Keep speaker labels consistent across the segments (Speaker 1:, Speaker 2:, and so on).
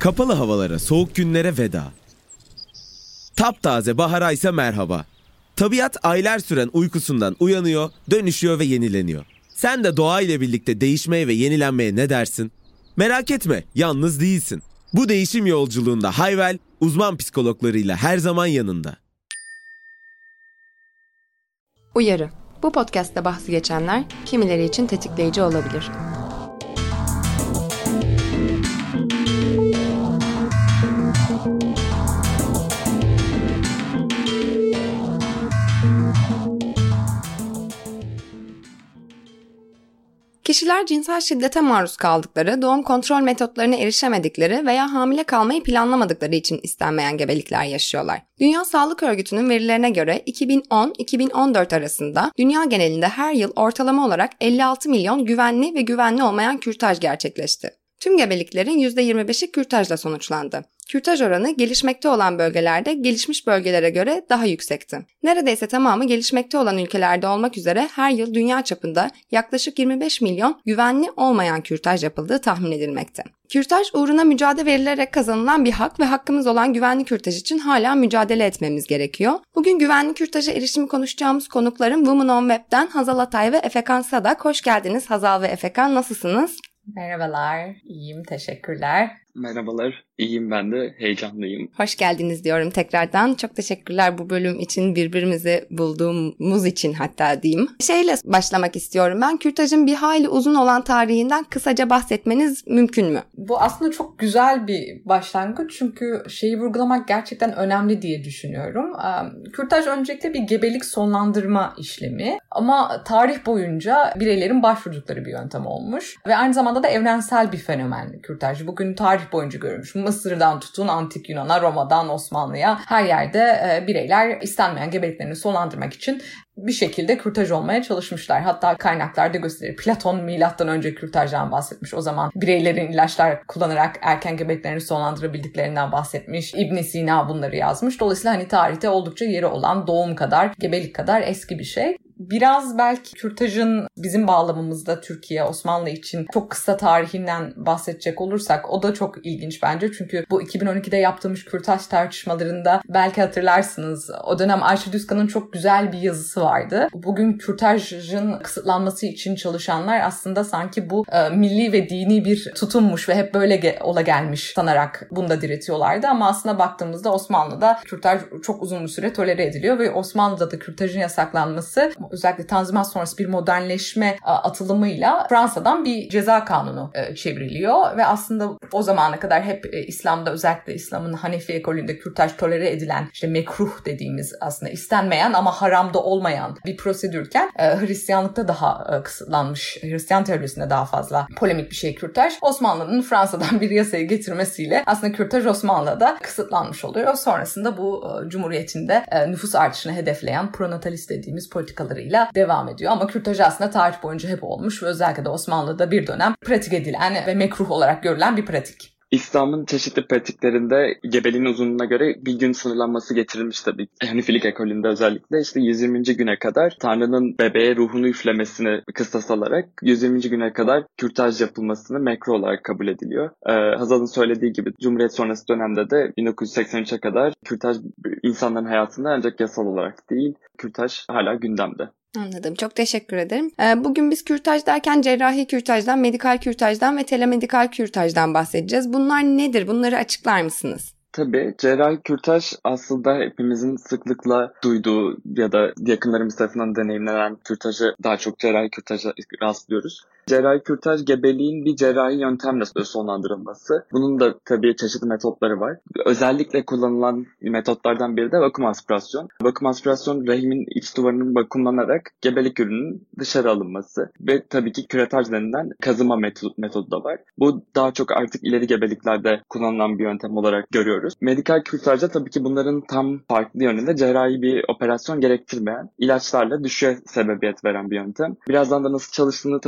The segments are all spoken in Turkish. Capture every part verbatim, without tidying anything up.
Speaker 1: Kapalı havalara, soğuk günlere veda. Taptaze bahara ise merhaba. Tabiat aylar süren uykusundan uyanıyor, dönüşüyor ve yenileniyor. Sen de doğa ile birlikte değişmeye ve yenilenmeye ne dersin? Merak etme, yalnız değilsin. Bu değişim yolculuğunda Hayvel, uzman psikologlarıyla her zaman yanında.
Speaker 2: Uyarı: Bu podcast'ta bahsi geçenler kimileri için tetikleyici olabilir. Kişiler cinsel şiddete maruz kaldıkları, doğum kontrol metotlarına erişemedikleri veya hamile kalmayı planlamadıkları için istenmeyen gebelikler yaşıyorlar. Dünya Sağlık Örgütü'nün verilerine göre iki bin on iki bin on dört arasında dünya genelinde her yıl ortalama olarak elli altı milyon güvenli ve güvenli olmayan kürtaj gerçekleşti. Tüm gebeliklerin yüzde yirmi beşi kürtajla sonuçlandı. Kürtaj oranı gelişmekte olan bölgelerde gelişmiş bölgelere göre daha yüksekti. Neredeyse tamamı gelişmekte olan ülkelerde olmak üzere her yıl dünya çapında yaklaşık yirmi beş milyon güvenli olmayan kürtaj yapıldığı tahmin edilmekte. Kürtaj uğruna mücadele verilerek kazanılan bir hak ve hakkımız olan güvenli kürtaj için hala mücadele etmemiz gerekiyor. Bugün güvenli kürtaja erişimi konuşacağımız konuklarım Women on Web'den Hazal Atay ve Efekan Sadak. Hoş geldiniz Hazal ve Efekan, nasılsınız?
Speaker 3: Merhabalar, iyiyim, teşekkürler.
Speaker 4: Merhabalar, iyiyim ben de, heyecanlıyım.
Speaker 2: Hoş geldiniz diyorum tekrardan. Çok teşekkürler bu bölüm için, birbirimizi bulduğumuz için hatta diyeyim. Şeyle başlamak istiyorum ben. Kürtajın bir hayli uzun olan tarihinden kısaca bahsetmeniz mümkün mü?
Speaker 3: Bu aslında çok güzel bir başlangıç çünkü şeyi vurgulamak gerçekten önemli diye düşünüyorum. Kürtaj öncelikle bir gebelik sonlandırma işlemi ama tarih boyunca bireylerin başvurdukları bir yöntem olmuş ve aynı zamanda da evrensel bir fenomen kürtaj. Bugün tarih boyunca görülmüş. Mısır'dan tutun Antik Yunan'a, Roma'dan Osmanlı'ya her yerde e, bireyler istenmeyen gebeliklerini sonlandırmak için bir şekilde kürtaj olmaya çalışmışlar. Hatta kaynaklarda gösterir. Platon milattan önce kürtajdan bahsetmiş. O zaman bireylerin ilaçlar kullanarak erken gebeliklerini sonlandırabildiklerinden bahsetmiş. İbn Sina bunları yazmış. Dolayısıyla hani tarihte oldukça yeri olan, doğum kadar, gebelik kadar eski bir şey. Biraz belki kürtajın bizim bağlamımızda Türkiye, Osmanlı için çok kısa tarihinden bahsedecek olursak o da çok ilginç bence. Çünkü bu iki bin on ikide yaptığımız kürtaj tartışmalarında belki hatırlarsınız o dönem Ayşe Düzkan'ın çok güzel bir yazısı vardı. Bugün kürtajın kısıtlanması için çalışanlar aslında sanki bu e, milli ve dini bir tutummuş ve hep böyle ge- ola gelmiş sanarak bunda diretiyorlardı. Ama aslında baktığımızda Osmanlı'da kürtaj çok uzun bir süre tolere ediliyor ve Osmanlı'da da kürtajın yasaklanması özellikle Tanzimat sonrası bir modernleşme atılımıyla Fransa'dan bir ceza kanunu çevriliyor ve aslında o zamana kadar hep İslam'da özellikle İslam'ın Hanefi ekolünde kürtaj tolere edilen işte mekruh dediğimiz aslında istenmeyen ama haramda olmayan bir prosedürken Hristiyanlıkta daha kısıtlanmış, Hristiyan teorisinde daha fazla polemik bir şey kürtaj. Osmanlı'nın Fransa'dan bir yasayı getirmesiyle aslında kürtaj Osmanlı'da kısıtlanmış oluyor. Sonrasında bu Cumhuriyet'in de nüfus artışını hedefleyen pronatalist dediğimiz politikaları devam ediyor. Ama kürtaj aslında tarih boyunca hep olmuş ve özellikle de Osmanlı'da bir dönem pratik edilen ve mekruh olarak görülen bir pratik.
Speaker 4: İslam'ın çeşitli pratiklerinde gebeliğin uzunluğuna göre bir gün sınırlanması getirilmiş tabii. Hanefilik ekolünde özellikle işte yüz yirminci güne kadar Tanrı'nın bebeğe ruhunu üflemesini kıstas alarak yüz yirminci güne kadar kürtaj yapılmasını mekruh olarak kabul ediliyor. Ee, Hazal'ın söylediği gibi Cumhuriyet sonrası dönemde de bin dokuz yüz seksen üçe kadar kürtaj insanların hayatında ancak yasal olarak değil, kürtaj hala gündemde.
Speaker 2: Anladım. Çok teşekkür ederim. Bugün biz kürtaj derken cerrahi kürtajdan, medikal kürtajdan ve telemedikal kürtajdan bahsedeceğiz. Bunlar nedir? Bunları açıklar mısınız?
Speaker 4: Tabii cerrahi kürtaj aslında hepimizin sıklıkla duyduğu ya da yakınlarımız tarafından deneyimlenen kürtajı daha çok cerrahi kürtaja rastlıyoruz. Cerrahi kürtaj gebeliğin bir cerrahi yöntemle sonlandırılması. Bunun da tabii çeşitli metotları var. Özellikle kullanılan metotlardan biri de vakum aspirasyon. Vakum aspirasyon rahimin iç duvarının vakumlanarak gebelik ürünün dışarı alınması. Ve tabii ki küretaj denilen kazıma metodu, metodu da var. Bu daha çok artık ileri gebeliklerde kullanılan bir yöntem olarak görüyoruz. Medikal kürtajda tabii ki bunların tam farklı yönünde cerrahi bir operasyon gerektirmeyen, ilaçlarla düşüğe sebebiyet veren bir yöntem. Birazdan da nasıl çalıştığını tabii ki anlatacağım.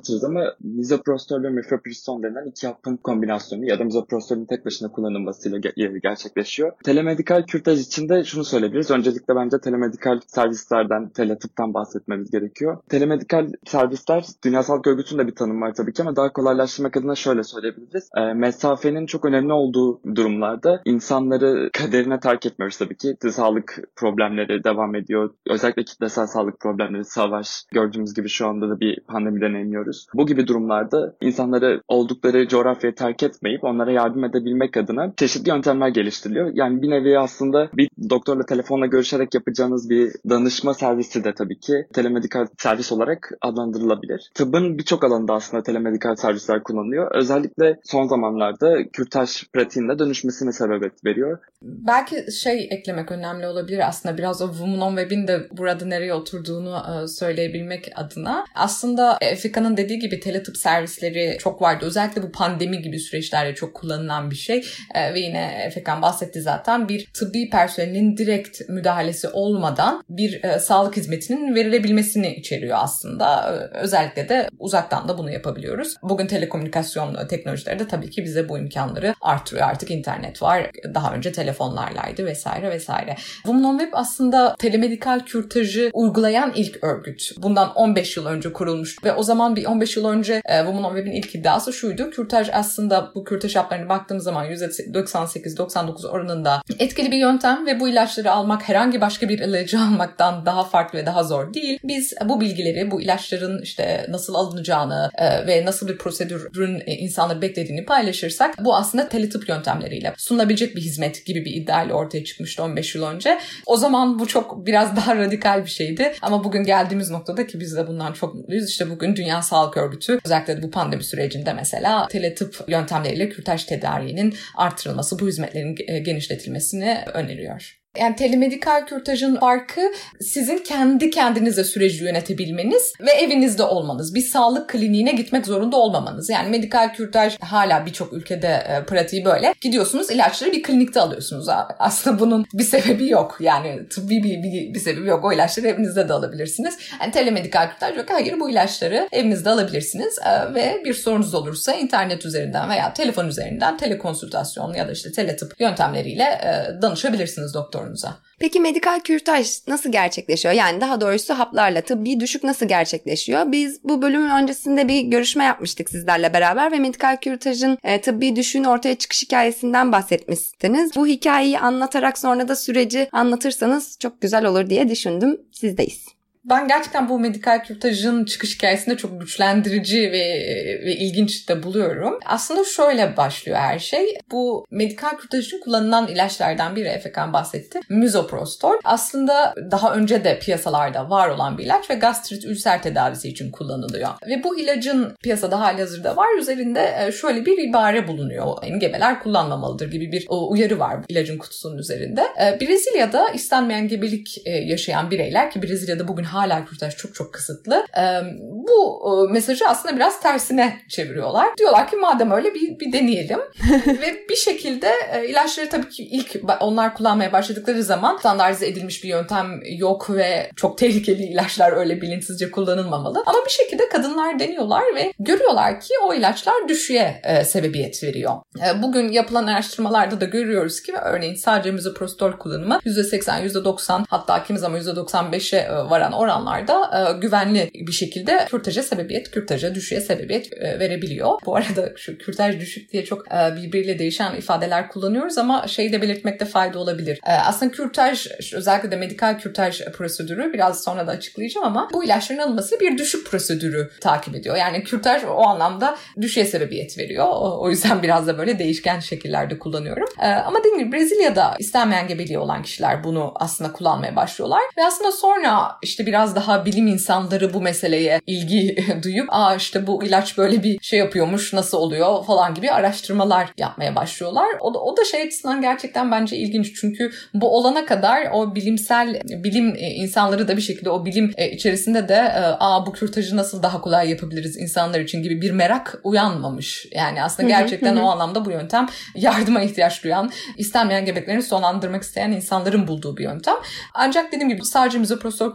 Speaker 4: anlatırız ama misoprostol ve mifepristone denilen iki hapın kombinasyonu ya da misoprostolün tek başına kullanılmasıyla ge- gerçekleşiyor. Telemedikal kürtaj için de şunu söyleyebiliriz. Öncelikle bence telemedikal servislerden, teletıptan bahsetmemiz gerekiyor. Telemedikal servisler, Dünya Sağlık Örgütü'nün de bir tanım var tabii ki ama daha kolaylaştırmak adına şöyle söyleyebiliriz. E, mesafenin çok önemli olduğu durumlarda insanları kaderine terk etmiyoruz tabii ki. Sağlık problemleri devam ediyor. Özellikle kitlesel sağlık problemleri, savaş, gördüğümüz gibi şu anda da bir pandemi deneyimliyoruz. Bu gibi durumlarda insanları oldukları coğrafyayı terk etmeyip onlara yardım edebilmek adına çeşitli yöntemler geliştiriliyor. Yani bir nevi aslında bir doktorla telefonla görüşerek yapacağınız bir danışma servisi de tabii ki telemedikal servis olarak adlandırılabilir. Tıbbın birçok alanında aslında telemedikal servisler kullanılıyor. Özellikle son zamanlarda kürtaj pratiğinde dönüşmesine sebebiyet veriyor.
Speaker 3: Belki şey eklemek önemli olabilir aslında, biraz o Women on Web'in de burada nereye oturduğunu söyleyebilmek adına. Aslında Efeka'nın dediği gibi teletıp servisleri çok vardı. Özellikle bu pandemi gibi süreçlerde çok kullanılan bir şey. Ve yine Efekan bahsetti zaten, bir tıbbi personelin direkt müdahalesi olmadan bir e, sağlık hizmetinin verilebilmesini içeriyor aslında. Özellikle de uzaktan da bunu yapabiliyoruz. Bugün telekomünikasyon teknolojileri de tabii ki bize bu imkanları artırıyor. Artık internet var. Daha önce telefonlarlaydı vesaire vesaire. Women on Web aslında telemedikal kürtajı uygulayan ilk örgüt. Bundan on beş yıl önce kurulmuş ve o zaman bir on beş yıl önce e, Women on Web'in ilk iddiası şuydu. Kürtaj aslında, bu kürtaj haplarına baktığımız zaman yüzde doksan sekiz doksan dokuz oranında etkili bir yöntem ve bu ilaçları almak herhangi başka bir ilacı almaktan daha farklı ve daha zor değil. Biz bu bilgileri, bu ilaçların işte nasıl alınacağını e, ve nasıl bir prosedürün e, insanları beklediğini paylaşırsak bu aslında teletıp yöntemleriyle sunulabilecek bir hizmet gibi bir iddiayla ortaya çıkmıştı on beş yıl önce. O zaman bu çok biraz daha radikal bir şeydi ama bugün geldiğimiz noktada ki biz de bundan çok mutluyuz. İşte bugün Dünya Sağlık Örgütü özellikle de bu pandemi sürecinde mesela teletıp yöntemleriyle kürtaj tedariğinin artırılması, bu hizmetlerin genişletilmesini öneriyor. Yani telemedikal kürtajın farkı sizin kendi kendinize süreci yönetebilmeniz ve evinizde olmanız. Bir sağlık kliniğine gitmek zorunda olmamanız. Yani medikal kürtaj hala birçok ülkede e, pratiği böyle. Gidiyorsunuz, ilaçları bir klinikte alıyorsunuz. Aslında bunun bir sebebi yok. Yani tıbbi bir, bir, bir sebebi yok. O ilaçları evinizde de alabilirsiniz. Yani telemedikal kürtaj yok. Hayır, bu ilaçları evinizde alabilirsiniz e, ve bir sorunuz olursa internet üzerinden veya telefon üzerinden telekonsültasyon ya da işte teletıp yöntemleriyle e, danışabilirsiniz doktor.
Speaker 2: Peki medikal kürtaj nasıl gerçekleşiyor? Yani daha doğrusu haplarla tıbbi düşük nasıl gerçekleşiyor? Biz bu bölümün öncesinde bir görüşme yapmıştık sizlerle beraber ve medikal kürtajın e, tıbbi düşüğün ortaya çıkış hikayesinden bahsetmiştiniz. Bu hikayeyi anlatarak sonra da süreci anlatırsanız çok güzel olur diye düşündüm. Sizdeyiz.
Speaker 3: Ben gerçekten bu medikal kürtajın çıkış hikayesinde çok güçlendirici ve, ve ilginç de buluyorum. Aslında şöyle başlıyor her şey. Bu medikal kürtaj için kullanılan ilaçlardan biri, Efekan bahsetti, misoprostol. Aslında daha önce de piyasalarda var olan bir ilaç ve gastrit, ülser tedavisi için kullanılıyor. Ve bu ilacın piyasada halihazırda var. Üzerinde şöyle bir ibare bulunuyor. Yani gebeler kullanmamalıdır gibi bir uyarı var ilacın kutusunun üzerinde. Brezilya'da istenmeyen gebelik yaşayan bireyler, ki Brezilya'da bugün hala kürtaj çok çok kısıtlı. Ee, bu e, mesajı aslında biraz tersine çeviriyorlar. Diyorlar ki madem öyle bir, bir deneyelim. Ve bir şekilde e, ilaçları tabii ki ilk onlar kullanmaya başladıkları zaman standartize edilmiş bir yöntem yok ve çok tehlikeli ilaçlar öyle bilinçsizce kullanılmamalı. Ama bir şekilde kadınlar deniyorlar ve görüyorlar ki o ilaçlar düşüğe e, sebebiyet veriyor. E, bugün yapılan araştırmalarda da görüyoruz ki örneğin sadece misoprostol kullanımı yüzde seksen yüzde doksan hatta kimi zaman yüzde doksan beşe e, varan oranlarda e, güvenli bir şekilde kürtaja sebebiyet, kürtaja düşüğe sebebiyet e, verebiliyor. Bu arada şu kürtaj düşük diye çok e, birbiriyle değişen ifadeler kullanıyoruz ama şeyi de belirtmekte fayda olabilir. E, aslında kürtaj, özellikle de medikal kürtaj prosedürü, biraz sonra da açıklayacağım ama bu ilaçların alınması bir düşük prosedürü takip ediyor. Yani kürtaj o anlamda düşüğe sebebiyet veriyor. O, o yüzden biraz da böyle değişken şekillerde kullanıyorum. E, ama dediğim gibi Brezilya'da istenmeyen gebeliği olan kişiler bunu aslında kullanmaya başlıyorlar ve aslında sonra işte biraz daha bilim insanları bu meseleye ilgi duyup aa işte bu ilaç böyle bir şey yapıyormuş, nasıl oluyor falan gibi araştırmalar yapmaya başlıyorlar. O da, o da şey açısından gerçekten bence ilginç. Çünkü bu olana kadar o bilimsel bilim insanları da bir şekilde o bilim içerisinde de aa bu kürtajı nasıl daha kolay yapabiliriz insanlar için gibi bir merak uyanmamış. Yani aslında gerçekten o anlamda bu yöntem yardıma ihtiyaç duyan, istenmeyen gebeklerini sonlandırmak isteyen insanların bulduğu bir yöntem. Ancak dediğim gibi sadece misoprostol kullanımı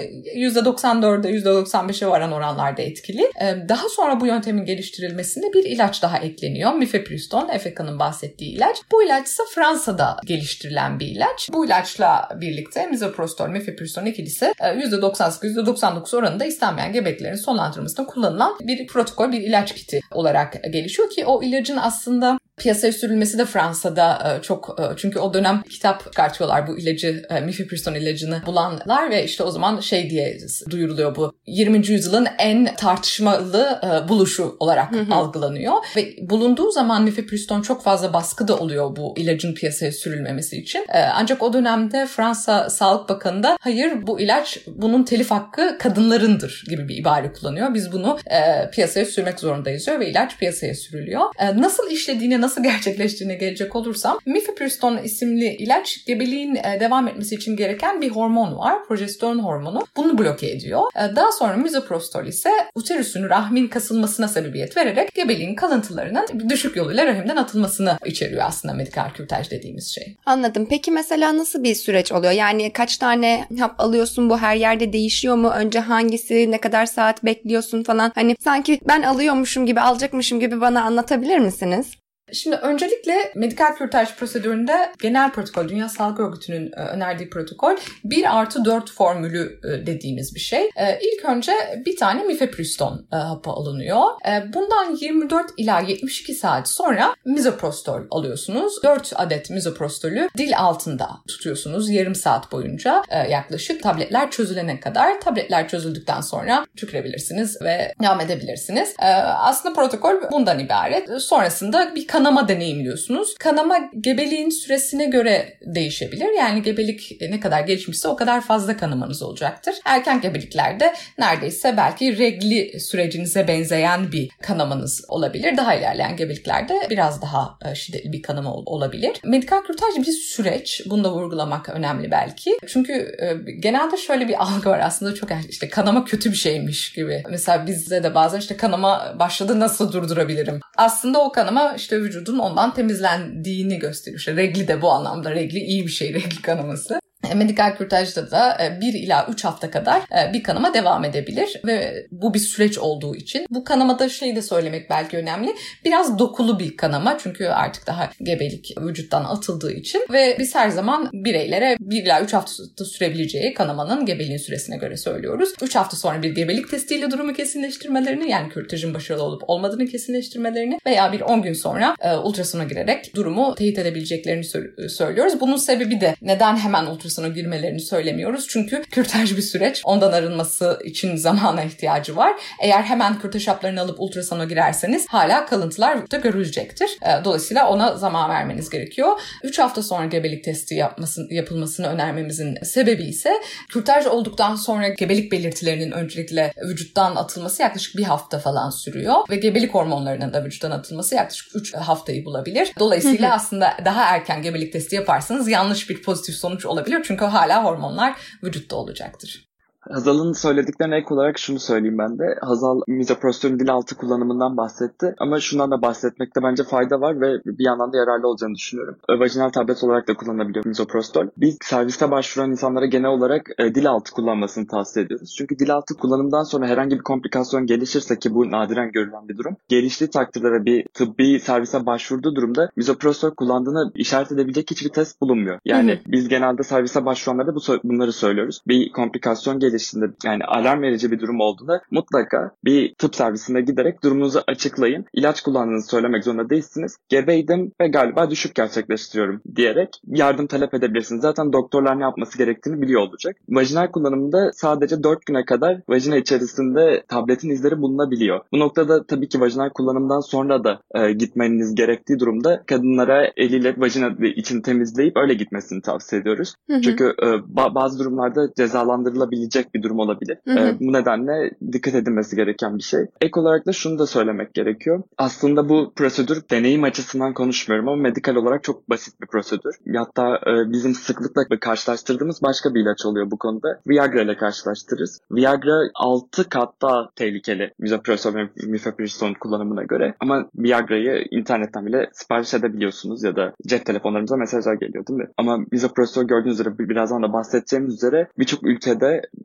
Speaker 3: yüzde doksan dörde yüzde doksan beşe varan oranlarda etkili. Daha sonra bu yöntemin geliştirilmesinde bir ilaç daha ekleniyor. Mifepriston, Efeka'nın bahsettiği ilaç. Bu ilaç ise Fransa'da geliştirilen bir ilaç. Bu ilaçla birlikte misoprostol, mifepriston ikilisi yüzde doksan sekiz yüzde doksan dokuz oranında istenmeyen gebeliklerin sonlandırılmasında kullanılan bir protokol, bir ilaç kiti olarak gelişiyor ki o ilacın aslında piyasaya sürülmesi de Fransa'da çok, çünkü o dönem kitap çıkartıyorlar, bu ilacı, mifepriston ilacını bulanlar ve işte o zaman şey diye duyuruluyor, bu yirminci yüzyılın en tartışmalı buluşu olarak hı hı. algılanıyor ve bulunduğu zaman mifepriston çok fazla baskı da oluyor bu ilacın piyasaya sürülmemesi için. Ancak o dönemde Fransa Sağlık Bakanı da hayır, bu ilaç, bunun telif hakkı kadınlarındır gibi bir ibare kullanıyor. Biz bunu piyasaya sürmek zorundayız diyor ve ilaç piyasaya sürülüyor. Nasıl işlediğine, nasıl gerçekleştiğine gelecek olursam, mifepriston isimli ilaç gebeliğin devam etmesi için gereken bir hormon var. Progesteron hormonu. Bunu bloke ediyor. Daha sonra misoprostol ise uterüsün, rahmin kasılmasına sebebiyet vererek gebeliğin kalıntılarının düşük yoluyla rahimden atılmasını içeriyor aslında medikal kürtaj dediğimiz şey.
Speaker 2: Anladım. Peki mesela nasıl bir süreç oluyor? Yani kaç tane hap alıyorsun? Bu her yerde değişiyor mu? Önce hangisi? Ne kadar saat bekliyorsun falan? Hani sanki ben alıyormuşum gibi, alacakmışım gibi bana anlatabilir misiniz?
Speaker 3: Şimdi öncelikle medikal kürtaj prosedüründe genel protokol, Dünya Sağlık Örgütü'nün önerdiği protokol bir artı dört formülü dediğimiz bir şey. İlk önce bir tane mifepriston hapı alınıyor. Bundan yirmi dört ila yetmiş iki saat sonra misoprostol alıyorsunuz. dört adet misoprostolü dil altında tutuyorsunuz yarım saat boyunca yaklaşık, tabletler çözülene kadar. Tabletler çözüldükten sonra tükürebilirsiniz ve devam edebilirsiniz. Aslında protokol bundan ibaret. Sonrasında bir kanama deneyimliyorsunuz. Kanama gebeliğin süresine göre değişebilir. Yani gebelik ne kadar gelişmişse o kadar fazla kanamanız olacaktır. Erken gebeliklerde neredeyse belki regli sürecinize benzeyen bir kanamanız olabilir. Daha ilerleyen gebeliklerde biraz daha şiddetli bir kanama olabilir. Medikal kürtaj bir süreç. Bunu da vurgulamak önemli belki. Çünkü genelde şöyle bir algı var aslında, çok işte kanama kötü bir şeymiş gibi. Mesela bizde de bazen işte kanama başladı, nasıl durdurabilirim? Aslında o kanama işte vücudun ondan temizlendiğini gösteriyor. İşte regli de bu anlamda, regli iyi bir şey, regli kanaması. Medikal kürtajda da bir ila üç hafta kadar bir kanama devam edebilir ve bu bir süreç olduğu için. Bu kanamada şey de söylemek belki önemli. Biraz dokulu bir kanama, çünkü artık daha gebelik vücuttan atıldığı için ve biz her zaman bireylere bir ila üç hafta sürebileceği kanamanın gebeliğin süresine göre söylüyoruz. üç hafta sonra bir gebelik testiyle durumu kesinleştirmelerini, yani kürtajın başarılı olup olmadığını kesinleştirmelerini veya bir on gün sonra ultrasona girerek durumu teyit edebileceklerini söylüyoruz. Bunun sebebi de neden hemen ultrasona girmelerini söylemiyoruz. Çünkü kürtaj bir süreç. Ondan arınması için zamana ihtiyacı var. Eğer hemen kürtaj haplarını alıp ultrasona girerseniz hala kalıntılar da görülecektir. Dolayısıyla ona zaman vermeniz gerekiyor. üç hafta sonra gebelik testi yapmasın, yapılmasını önermemizin sebebi ise kürtaj olduktan sonra gebelik belirtilerinin öncelikle vücuttan atılması yaklaşık bir hafta falan sürüyor ve gebelik hormonlarının da vücuttan atılması yaklaşık üç haftayı bulabilir. Dolayısıyla aslında daha erken gebelik testi yaparsanız yanlış bir pozitif sonuç olabilir. Çünkü hala hormonlar vücutta olacaktır.
Speaker 4: Hazal'ın söylediklerine ek olarak şunu söyleyeyim ben de. Hazal misoprostolün dil altı kullanımından bahsetti. Ama şundan da bahsetmekte bence fayda var ve bir yandan da yararlı olacağını düşünüyorum. Vajinal tablet olarak da kullanılabiliyor misoprostol. Biz serviste başvuran insanlara genel olarak e, dil altı kullanmasını tavsiye ediyoruz. Çünkü dil altı kullanımdan sonra herhangi bir komplikasyon gelişirse, ki bu nadiren görülen bir durum, geliştiği takdirde ve bir tıbbi servise başvurduğu durumda misoprostol kullandığını işaret edebilecek hiçbir test bulunmuyor. Yani hı hı. biz genelde servise başvuranlara bu, bunları söylüyoruz. Bir komplikasyon geliştiğinde, yani alarm verici bir durum olduğunda mutlaka bir tıp servisine giderek durumunuzu açıklayın. İlaç kullandığınızı söylemek zorunda değilsiniz. Gebeydim ve galiba düşük gerçekleştiriyorum diyerek yardım talep edebilirsiniz. Zaten doktorlar ne yapması gerektiğini biliyor olacak. Vajinal kullanımında sadece dört güne kadar vajina içerisinde tabletin izleri bulunabiliyor. Bu noktada tabii ki vajinal kullanımdan sonra da e, gitmeniz gerektiği durumda kadınlara eliyle vajina içini temizleyip öyle gitmesini tavsiye ediyoruz. Hı hı. Çünkü e, ba- bazı durumlarda cezalandırılabilecek bir durum olabilir. Hı hı. Ee, bu nedenle dikkat edilmesi gereken bir şey. Ek olarak da şunu da söylemek gerekiyor. Aslında bu prosedür deneyim açısından konuşmuyorum ama medikal olarak çok basit bir prosedür. Hatta e, bizim sıklıkla karşılaştırdığımız başka bir ilaç oluyor bu konuda. Viagra ile karşılaştırırız. Viagra altı kat daha tehlikeli misoprostol ve mifepriston kullanımına göre. Ama Viagra'yı internetten bile sipariş edebiliyorsunuz ya da cep telefonlarımıza mesajlar geliyor değil mi? Ama misoprostol gördüğünüz üzere, birazdan da bahsedeceğimiz üzere birçok ülkede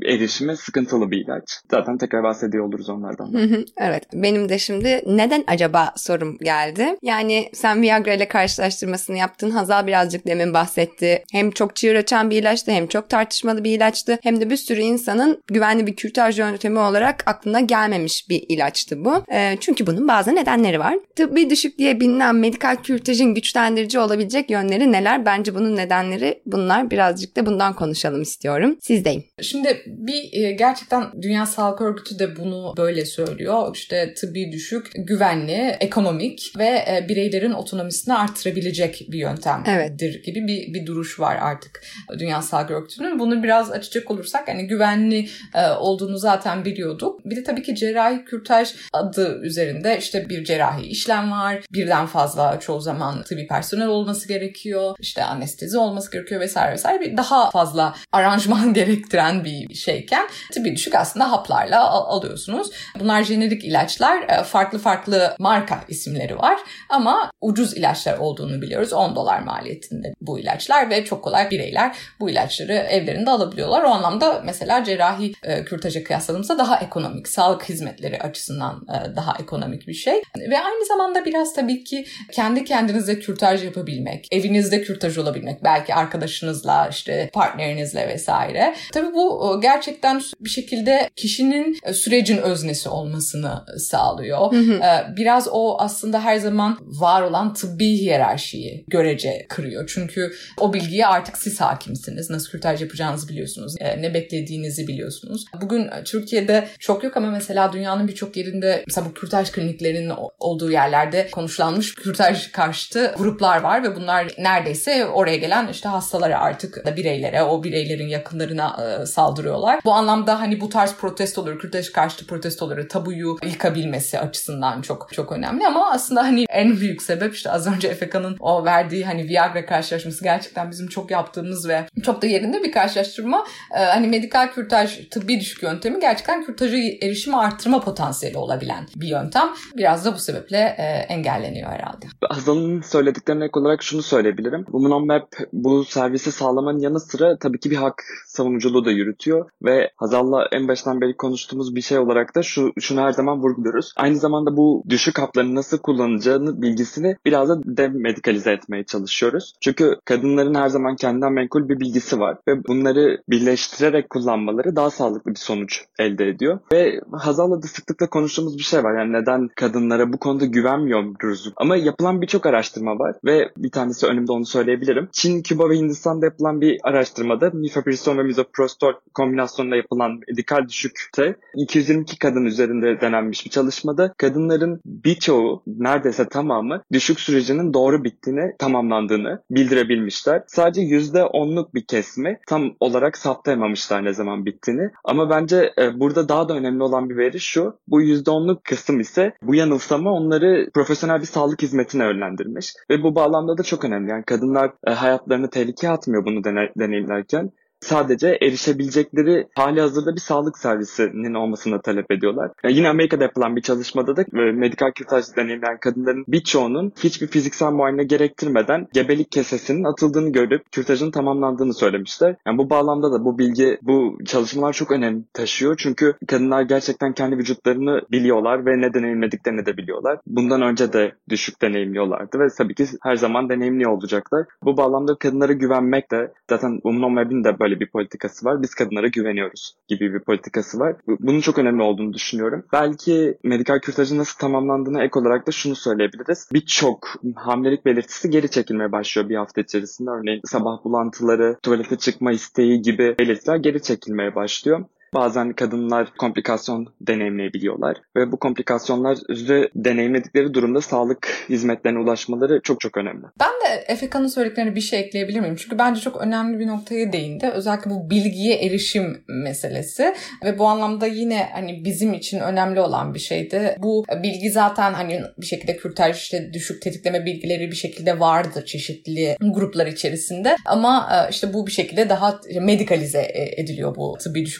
Speaker 4: erişimi sıkıntılı bir ilaç. Zaten tekrar bahsediyor oluruz onlardan.
Speaker 2: Evet. Benim de şimdi neden acaba sorum geldi. Yani sen Viagra ile karşılaştırmasını yaptın. Hazal birazcık demin bahsetti. Hem çok çığır açan bir ilaçtı, hem çok tartışmalı bir ilaçtı. Hem de bir sürü insanın güvenli bir kürtaj yöntemi olarak aklına gelmemiş bir ilaçtı bu. E, çünkü bunun bazı nedenleri var. Tıbbi düşük diye bilinen medikal kürtajın güçlendirici olabilecek yönleri neler? Bence bunun nedenleri bunlar. Birazcık da bundan konuşalım istiyorum. Sizdeyim.
Speaker 3: Şimdi bir gerçekten Dünya Sağlık Örgütü de bunu böyle söylüyor. İşte tıbbi düşük, güvenli, ekonomik ve bireylerin otonomisini artırabilecek bir yöntemdir
Speaker 2: evet.
Speaker 3: gibi bir, bir duruş var artık Dünya Sağlık Örgütü'nün. Bunu biraz açacak olursak hani güvenli olduğunu zaten biliyorduk. Bir de tabii ki cerrahi kürtaj adı üzerinde işte bir cerrahi işlem var. Birden fazla çoğu zaman tıbbi personel olması gerekiyor. İşte anestezi olması gerekiyor vesaire vesaire. Bir daha fazla aranjman gerektiren bir şeyken tıbbi düşük aslında haplarla al- alıyorsunuz. Bunlar jenerik ilaçlar. Farklı farklı marka isimleri var ama ucuz ilaçlar olduğunu biliyoruz. on dolar maliyetinde bu ilaçlar ve çok kolay bireyler bu ilaçları evlerinde alabiliyorlar. O anlamda mesela cerrahi e, kürtaja kıyasladığımızda daha ekonomik, sağlık hizmetleri açısından e, daha ekonomik bir şey. Ve aynı zamanda biraz tabii ki kendi kendinize kürtaj yapabilmek, evinizde kürtaj olabilmek, belki arkadaşınızla, işte partnerinizle vesaire. Tabii bu gerçekten bir şekilde kişinin sürecin öznesi olmasını sağlıyor. Hı hı. Biraz o aslında her zaman var olan tıbbi hiyerarşiyi görece kırıyor. Çünkü o bilgiye artık siz hakimsiniz. Nasıl kürtaj yapacağınızı biliyorsunuz. Ne beklediğinizi biliyorsunuz. Bugün Türkiye'de çok yok ama mesela dünyanın birçok yerinde mesela bu kürtaj kliniklerinin olduğu yerlerde konuşlanmış kürtaj karşıtı gruplar var ve bunlar neredeyse oraya gelen işte hastalara artık da bireylere, o bireylerin yakınlarına e, saldırıyorlar. Bu anlamda hani bu tarz protestoları, kürtaj karşıtı protestoları, tabuyu yıkabilmesi açısından çok çok önemli ama aslında hani en büyük sebep işte az önce Efeka'nın o verdiği hani Viagra karşılaşması gerçekten bizim çok yaptığımız ve çok da yerinde bir karşılaştırma. Ee, hani medikal kürtaj tıbbi düşük yöntemi gerçekten kürtaja erişimi arttırma potansiyeli olabilen bir yöntem. Biraz da bu sebeple e, engelleniyor herhalde.
Speaker 4: Hazal'ın söylediklerine ek olarak şunu söyleyebilirim. Women on Map bu servisi sağlamanın yanı sıra tabii ki bir hak savunuculuğu da yürütüyor ve Hazal'la en baştan beri konuştuğumuz bir şey olarak da şu şunu her zaman vurguluyoruz. Aynı zamanda bu düşük hapların nasıl kullanılacağını bilgisini biraz da demedikalize etmeye çalışıyoruz. Çünkü kadınların her zaman kendinden menkul bir bilgisi var ve bunları birleştirerek kullanmaları daha sağlıklı bir sonuç elde ediyor. Ve Hazal'la da sıklıkla konuştuğumuz bir şey var. Yani neden kadınlara bu konuda güvenmiyoruz? Ama yapılan birçok araştırma var ve bir tanesi önümde, onu söyleyebilirim. Çin, Küba ve Hindistan'da yapılan bir araştırmada mifepriston ve misoprostol kombinasyonunda yapılan medikal düşükte iki yüz yirmi iki kadın üzerinde denenmiş bir çalışmada kadınların birçoğu, neredeyse tamamı düşük sürecinin doğru bittiğini, tamamlandığını bildirebilmişler. Sadece yüzde onluk bir kesimi tam olarak saptayamamışlar ne zaman bittiğini. Ama bence e, burada daha da önemli olan bir veri şu. Bu yüzde onluk kısım ise bu yanılsama onları profesyonel bir sağlık hizmetine yönlendirmiş. Ve bu bağlamda da çok önemli. Yani kadınlar e, hayatlarını tehlikeye atmıyor bunu dene- deneyimlerken. Sadece erişebilecekleri hali hazırda bir sağlık servisinin olmasını talep ediyorlar. Yani yine Amerika'da yapılan bir çalışmada da e, medikal kürtaj deneyimleyen kadınların birçoğunun hiçbir fiziksel muayene gerektirmeden gebelik kesesinin atıldığını görüp kürtajın tamamlandığını söylemişler. Yani bu bağlamda da bu bilgi, bu çalışmalar çok önem taşıyor. Çünkü kadınlar gerçekten kendi vücutlarını biliyorlar ve ne deneyimlediklerini de biliyorlar. Bundan önce de düşük deneyimliyorlardı ve tabii ki her zaman deneyimli olacaklar. Bu bağlamda kadınlara güvenmek de, zaten Women on Map'in de böyle bir politikası var. Biz kadınlara güveniyoruz gibi bir politikası var. Bunun çok önemli olduğunu düşünüyorum. Belki medikal kürtajın nasıl tamamlandığına ek olarak da şunu söyleyebiliriz. Birçok hamilelik belirtisi geri çekilmeye başlıyor bir hafta içerisinde. Örneğin sabah bulantıları, tuvalete çıkma isteği gibi belirtiler geri çekilmeye başlıyor. Bazen kadınlar komplikasyon deneyimleyebiliyorlar ve bu komplikasyonları deneyimledikleri durumda sağlık hizmetlerine ulaşmaları çok çok önemli.
Speaker 3: Ben de Efeka'nın söylediklerine bir şey ekleyebilir miyim? Çünkü bence çok önemli bir noktaya değindi. Özellikle bu bilgiye erişim meselesi ve bu anlamda yine hani bizim için önemli olan bir şeydi. Bu bilgi zaten hani bir şekilde kürtaj, işte düşük tetikleme bilgileri bir şekilde vardı çeşitli gruplar içerisinde ama işte bu bir şekilde daha medikalize ediliyor bu tıbbi düşük prosedür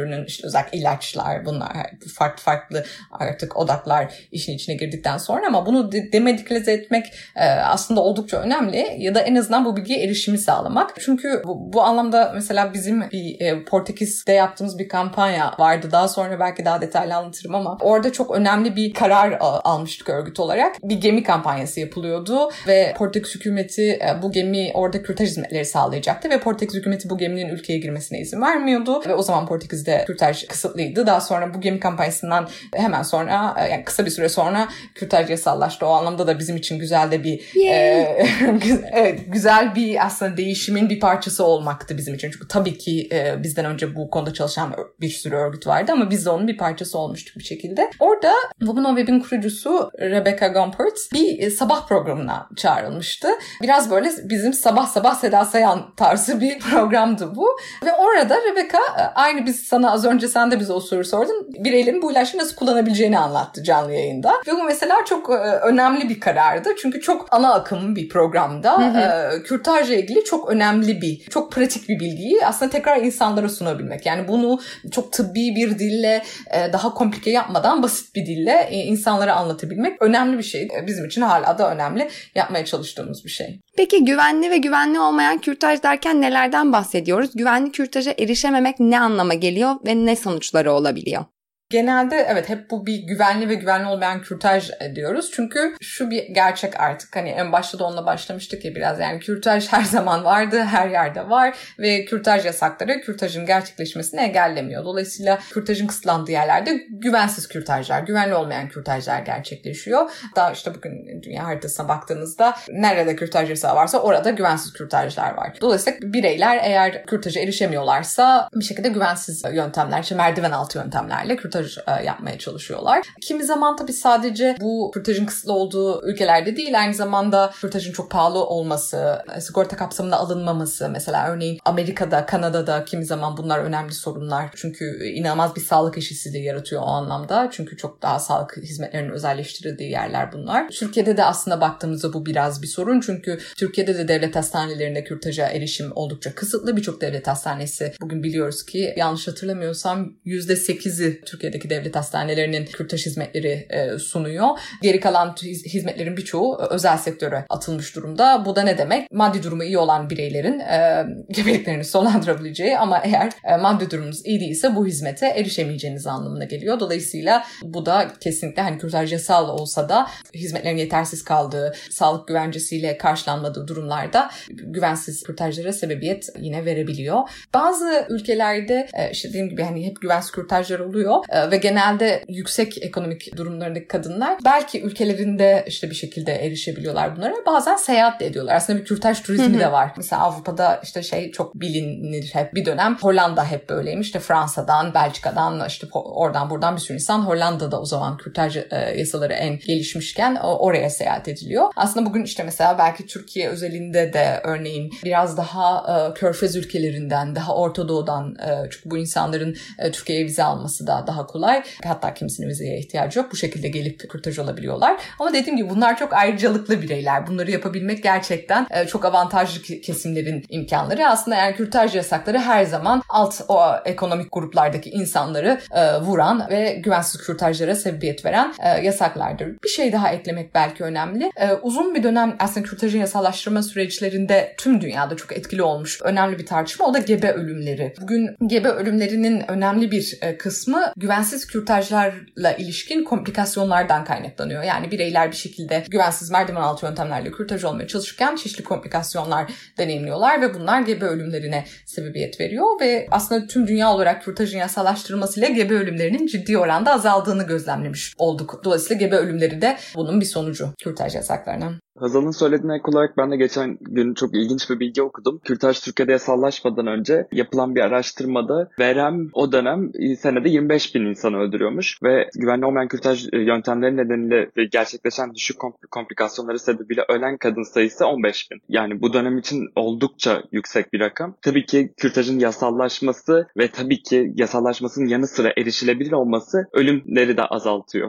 Speaker 3: sektörünün işte özellikle ilaçlar, bunlar farklı farklı artık odaklar işin içine girdikten sonra, ama bunu de- demedikalize etmek e, aslında oldukça önemli, ya da en azından bu bilgiye erişimi sağlamak. Çünkü bu, bu anlamda mesela bizim bir e, Portekiz'de yaptığımız bir kampanya vardı. Daha sonra belki daha detaylı anlatırım, ama orada çok önemli bir karar a- almıştık örgüt olarak. Bir gemi kampanyası yapılıyordu ve Portekiz hükümeti e, bu gemi orada kürtaj hizmetleri sağlayacaktı ve Portekiz hükümeti bu geminin ülkeye girmesine izin vermiyordu ve o zaman Portekiz'de kürtaj kısıtlıydı. Daha sonra bu gemi kampanyasından hemen sonra, e, yani kısa bir süre sonra kürtaj yasallaştı. O anlamda da bizim için güzel de bir e, evet, güzel bir aslında değişimin bir parçası olmaktı bizim için. Çünkü tabii ki e, bizden önce bu konuda çalışan bir sürü örgüt vardı ama biz de onun bir parçası olmuştuk bir şekilde. Orada Women on Web'in kurucusu Rebecca Gompert bir e, sabah programına çağrılmıştı. Biraz böyle bizim sabah sabah Seda Sayan tarzı bir programdı bu. Ve orada Rebecca aynı biz sana az önce sen de bize o soruyu sordun. Bireylerin bu ilaçları nasıl kullanabileceğini anlattı canlı yayında. Ve bu mesela çok e, önemli bir karardı. Çünkü çok ana akım bir programda e, kürtajla ilgili çok önemli bir, çok pratik bir bilgiyi aslında tekrar insanlara sunabilmek. Yani bunu çok tıbbi bir dille, e, daha komplike yapmadan basit bir dille e, insanlara anlatabilmek önemli bir şey. Bizim için hala da önemli, yapmaya çalıştığımız bir şey.
Speaker 2: Peki güvenli ve güvenli olmayan kürtaj derken nelerden bahsediyoruz? Güvenli kürtaja erişememek ne anlama geliyor ve ne sonuçları olabiliyor?
Speaker 3: Genelde evet hep bu bir güvenli ve güvenli olmayan kürtaj diyoruz. Çünkü şu bir gerçek artık, hani en başta da onunla başlamıştık ya biraz, yani kürtaj her zaman vardı, her yerde var ve kürtaj yasakları kürtajın gerçekleşmesini engellemiyor. Dolayısıyla kürtajın kısıtlandığı yerlerde güvensiz kürtajlar, güvenli olmayan kürtajlar gerçekleşiyor. Daha işte bugün dünya haritasına baktığınızda nerede kürtaj yasağı varsa orada güvensiz kürtajlar var. Dolayısıyla bireyler eğer kürtaja erişemiyorlarsa bir şekilde güvensiz yöntemler, işte merdiven altı yöntemlerle kürtaj yapmaya çalışıyorlar. Kimi zaman tabii sadece bu kürtajın kısıtlı olduğu ülkelerde değil, aynı zamanda kürtajın çok pahalı olması, sigorta kapsamında alınmaması, mesela örneğin Amerika'da, Kanada'da kimi zaman bunlar önemli sorunlar. Çünkü inanılmaz bir sağlık eşitsizliği yaratıyor o anlamda. Çünkü çok daha sağlık hizmetlerinin özelleştirildiği yerler bunlar. Türkiye'de de aslında baktığımızda bu biraz bir sorun. Çünkü Türkiye'de de devlet hastanelerinde kürtaja erişim oldukça kısıtlı. Birçok devlet hastanesi bugün biliyoruz ki, yanlış hatırlamıyorsam yüzde sekizi Türkiye'de Türkiye'deki devlet hastanelerinin kürtaj hizmetleri e, sunuyor. Geri kalan hizmetlerin birçoğu özel sektöre atılmış durumda. Bu da ne demek? Maddi durumu iyi olan bireylerin e, gebeliklerini sonlandırabileceği, ama eğer e, maddi durumunuz iyi değilse bu hizmete erişemeyeceğiniz anlamına geliyor. Dolayısıyla bu da kesinlikle hani kürtaj yasal olsa da hizmetlerin yetersiz kaldığı, sağlık güvencesiyle karşılanmadığı durumlarda güvensiz kürtajlara sebebiyet yine verebiliyor. Bazı ülkelerde e, işte dediğim gibi hani hep güvensiz kürtajlar oluyor ve genelde yüksek ekonomik durumlarındaki kadınlar belki ülkelerinde işte bir şekilde erişebiliyorlar bunlara. Bazen seyahat de ediyorlar. Aslında bir kürtaj turizmi hı hı. de var. Mesela Avrupa'da işte şey çok bilinir hep bir dönem. Hollanda hep böyleymiş. İşte Fransa'dan, Belçika'dan, işte oradan buradan bir sürü insan Hollanda'da o zaman kürtaj yasaları en gelişmişken oraya seyahat ediliyor. Aslında bugün işte mesela belki Türkiye özelinde de örneğin biraz daha e, Körfez ülkelerinden, daha Orta Doğu'dan e, çünkü bu insanların e, Türkiye'ye vize alması da daha kolay. Hatta kimisinin vizeye ihtiyacı yok. Bu şekilde gelip kürtaj olabiliyorlar. Ama dediğim gibi bunlar çok ayrıcalıklı bireyler. Bunları yapabilmek gerçekten e, çok avantajlı kesimlerin imkanları. Aslında yani kürtaj yasakları her zaman alt o ekonomik gruplardaki insanları e, vuran ve güvensiz kürtajlara sebebiyet veren e, yasaklardır. Bir şey daha eklemek belki önemli. E, uzun bir dönem aslında kürtajın yasallaştırma süreçlerinde tüm dünyada çok etkili olmuş önemli bir tartışma. O da gebe ölümleri. Bugün gebe ölümlerinin önemli bir e, kısmı güvensiz kürtajlarla ilişkin komplikasyonlardan kaynaklanıyor. Yani bireyler bir şekilde güvensiz merdiven altı yöntemlerle kürtaj olmaya çalışırken çeşitli komplikasyonlar deneyimliyorlar ve bunlar gebe ölümlerine sebebiyet veriyor ve aslında tüm dünya olarak kürtajın yasallaştırılmasıyla gebe ölümlerinin ciddi oranda azaldığını gözlemlemiş olduk. Dolayısıyla gebe ölümleri de bunun bir sonucu kürtaj yasaklarının.
Speaker 4: Hazal'ın söylediğine ek olarak ben de geçen gün çok ilginç bir bilgi okudum. Kürtaj Türkiye'de yasallaşmadan önce yapılan bir araştırmada verem o dönem senede yirmi beş bin insanı öldürüyormuş ve güvenli olmayan kürtaj yöntemleri nedeniyle gerçekleşen düşük komplikasyonları sebebiyle ölen kadın sayısı on beş bin. Yani bu dönem için oldukça yüksek bir rakam. Tabii ki kürtajın yasallaşması ve tabii ki yasallaşmasının yanı sıra erişilebilir olması ölümleri de azaltıyor.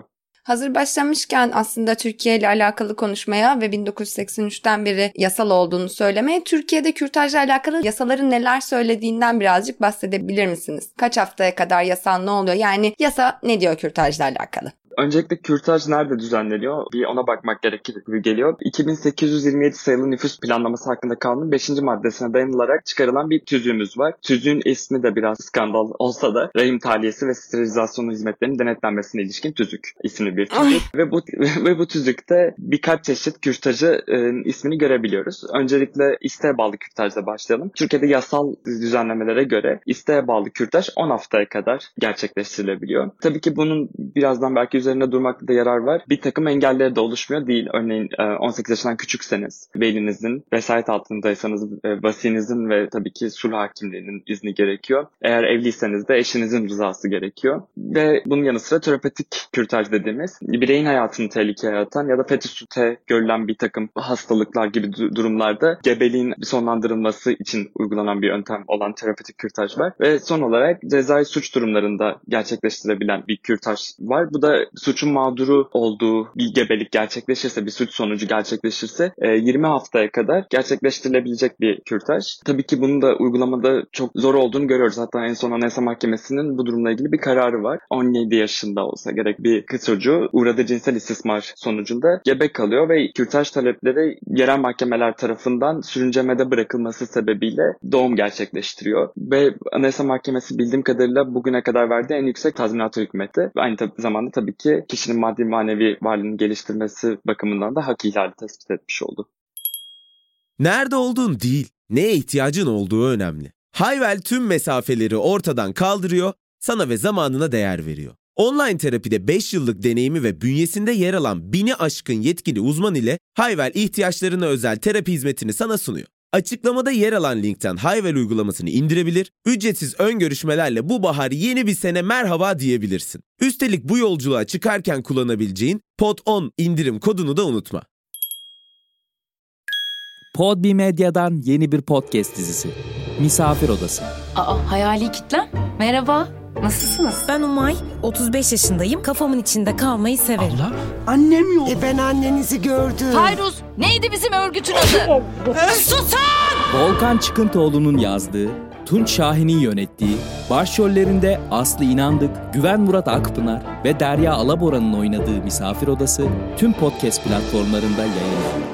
Speaker 2: Hazır başlamışken aslında Türkiye ile alakalı konuşmaya ve bin dokuz yüz seksen üçten beri yasal olduğunu söylemeye, Türkiye'de kürtajla alakalı yasaların neler söylediğinden birazcık bahsedebilir misiniz? Kaç haftaya kadar yasal ne oluyor? Yani yasa ne diyor kürtajla alakalı?
Speaker 4: Öncelikle kürtaj nerede düzenleniyor? Bir ona bakmak gerekir gibi geliyor. iki bin sekiz yüz yirmi yedi sayılı nüfus planlaması hakkında kanunun beşinci maddesine dayanılarak çıkarılan bir tüzüğümüz var. Tüzüğün ismi de biraz skandal olsa da rahim tahliyesi ve sterilizasyon hizmetlerinin denetlenmesine ilişkin tüzük isimli bir tüzük. Ay. Ve bu ve bu tüzükte birkaç çeşit kürtajı e, ismini görebiliyoruz. Öncelikle isteğe bağlı kürtajla başlayalım. Türkiye'de yasal düzenlemelere göre isteğe bağlı kürtaj on haftaya kadar gerçekleştirilebiliyor. Tabii ki bunun birazdan belki üzerinde durmakta da yarar var. Bir takım engelleri de oluşmuyor değil. Örneğin on sekiz yaşından küçükseniz, velinizin, vesayet altındaysanız vasinizin ve tabii ki sulh hakimliğinin izni gerekiyor. Eğer evliyseniz de eşinizin rızası gerekiyor. Ve bunun yanı sıra terapetik kürtaj dediğimiz, bireyin hayatını tehlikeye atan ya da fetüsüte görülen bir takım hastalıklar gibi durumlarda gebeliğin sonlandırılması için uygulanan bir yöntem olan terapetik kürtaj var. Ve son olarak cezai suç durumlarında gerçekleştirebilen bir kürtaj var. Bu da suçun mağduru olduğu bir gebelik gerçekleşirse, bir suç sonucu gerçekleşirse yirmi haftaya kadar gerçekleştirilebilecek bir kürtaj. Tabii ki bunun da uygulamada çok zor olduğunu görüyoruz. Hatta en son Anayasa Mahkemesi'nin bu durumla ilgili bir kararı var. on yedi yaşında olsa gerek bir kız çocuğu uğradığı cinsel istismar sonucunda gebe kalıyor ve kürtaj talepleri yerel mahkemeler tarafından sürüncemede bırakılması sebebiyle doğum gerçekleştiriyor. Ve Anayasa Mahkemesi bildiğim kadarıyla bugüne kadar verdiği en yüksek tazminatı hükmetti. Aynı zamanda tabii ki kişinin maddi manevi varlığını geliştirmesi bakımından da hak ihlali tespit etmiş oldu.
Speaker 1: Nerede olduğun değil, neye ihtiyacın olduğu önemli. Hayvel tüm mesafeleri ortadan kaldırıyor, sana ve zamanına değer veriyor. Online terapide beş yıllık deneyimi ve bünyesinde yer alan bini aşkın yetkili uzman ile Hayvel ihtiyaçlarına özel terapi hizmetini sana sunuyor. Açıklamada yer alan linkten Hayvel uygulamasını indirebilir, ücretsiz ön görüşmelerle bu bahar yeni bir sene merhaba diyebilirsin. Üstelik bu yolculuğa çıkarken kullanabileceğin Pod on indirim kodunu da unutma.
Speaker 5: Podbi Medya'dan yeni bir podcast dizisi. Misafir Odası.
Speaker 6: Aa, hayali kitlem. Merhaba. Nasılsınız?
Speaker 7: Ben Umay, otuz beş yaşındayım. Kafamın içinde kalmayı severim.
Speaker 8: Abla, annem yok. E ben annenizi gördüm.
Speaker 6: Fayruz, neydi bizim örgütün adı? Susun!
Speaker 5: Volkan Çıkıntoğlu'nun yazdığı, Tunç Şahin'in yönettiği, başrollerinde Aslı İnandık, Güven Murat Akpınar ve Derya Alabora'nın oynadığı Misafir Odası tüm podcast platformlarında yayınlanıyor.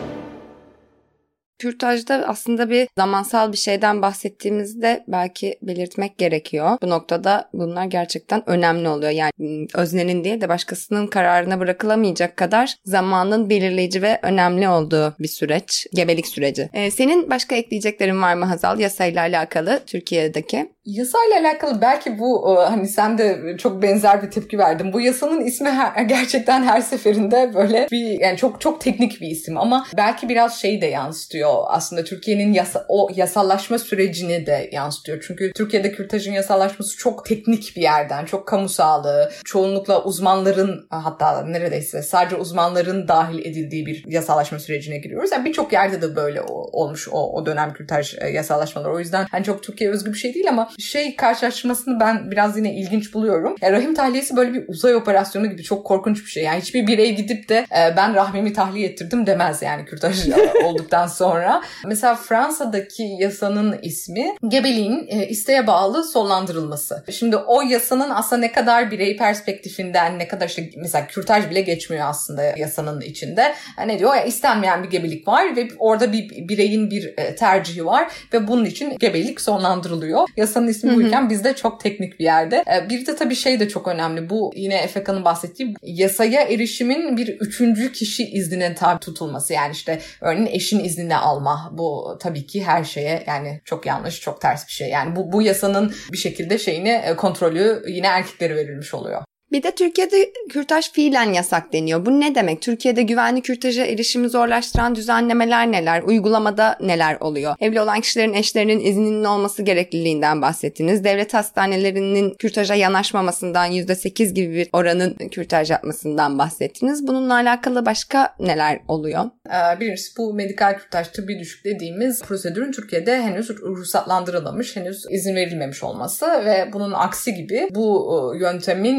Speaker 2: Kürtajda aslında bir zamansal bir şeyden bahsettiğimizde belki belirtmek gerekiyor. Bu noktada bunlar gerçekten önemli oluyor. Yani öznenin değil de başkasının kararına bırakılamayacak kadar zamanın belirleyici ve önemli olduğu bir süreç. Gebelik süreci. Ee, senin başka ekleyeceklerin var mı Hazal yasayla alakalı Türkiye'deki?
Speaker 3: Yasayla alakalı belki bu hani sen de çok benzer bir tepki verdin. Bu yasanın ismi her, gerçekten her seferinde böyle bir yani çok çok teknik bir isim ama belki biraz şeyi de yansıtıyor. Aslında Türkiye'nin yasa, o yasallaşma sürecini de yansıtıyor. Çünkü Türkiye'de kürtajın yasallaşması çok teknik bir yerden, çok kamu sağlığı, çoğunlukla uzmanların hatta neredeyse sadece uzmanların dahil edildiği bir yasallaşma sürecine giriyoruz. Yani birçok yerde de böyle olmuş o, o dönem kürtaj yasallaşmaları. O yüzden hani çok Türkiye özgü bir şey değil ama şey karşılaştırmasını ben biraz yine ilginç buluyorum. Yani rahim tahliyesi böyle bir uzay operasyonu gibi çok korkunç bir şey. Yani hiçbir birey gidip de e, ben rahmimi tahliye ettirdim demez yani kürtaj olduktan sonra. Mesela Fransa'daki yasanın ismi gebeliğin e, isteğe bağlı sonlandırılması. Şimdi o yasanın aslında ne kadar birey perspektifinden ne kadar işte mesela kürtaj bile geçmiyor aslında yasanın içinde. Yani ne diyor ya istenmeyen bir gebelik var ve orada bir bireyin bir e, tercihi var ve bunun için gebelik sonlandırılıyor. Yasanın ismi buyken bizde çok teknik bir yerde. E, bir de tabii şey de çok önemli. Bu yine Efeka'nın bahsettiği yasaya erişimin bir üçüncü kişi iznine tabi tutulması. Yani işte örneğin eşin iznini alma. Bu tabii ki her şeye yani çok yanlış, çok ters bir şey. Yani bu bu yasanın bir şekilde şeyini kontrolü yine erkeklere verilmiş oluyor.
Speaker 2: Bir de Türkiye'de kürtaj fiilen yasak deniyor. Bu ne demek? Türkiye'de güvenli kürtaja erişimi zorlaştıran düzenlemeler neler? Uygulamada neler oluyor? Evli olan kişilerin eşlerinin izninin olması gerekliliğinden bahsettiniz. Devlet hastanelerinin kürtaja yanaşmamasından yüzde sekiz gibi bir oranın kürtaj yapmasından bahsettiniz. Bununla alakalı başka neler oluyor?
Speaker 3: Birincisi bu medikal kürtaj tıbbi düşük dediğimiz prosedürün Türkiye'de henüz ruhsatlandırılmamış, henüz izin verilmemiş olması ve bunun aksi gibi bu yöntemin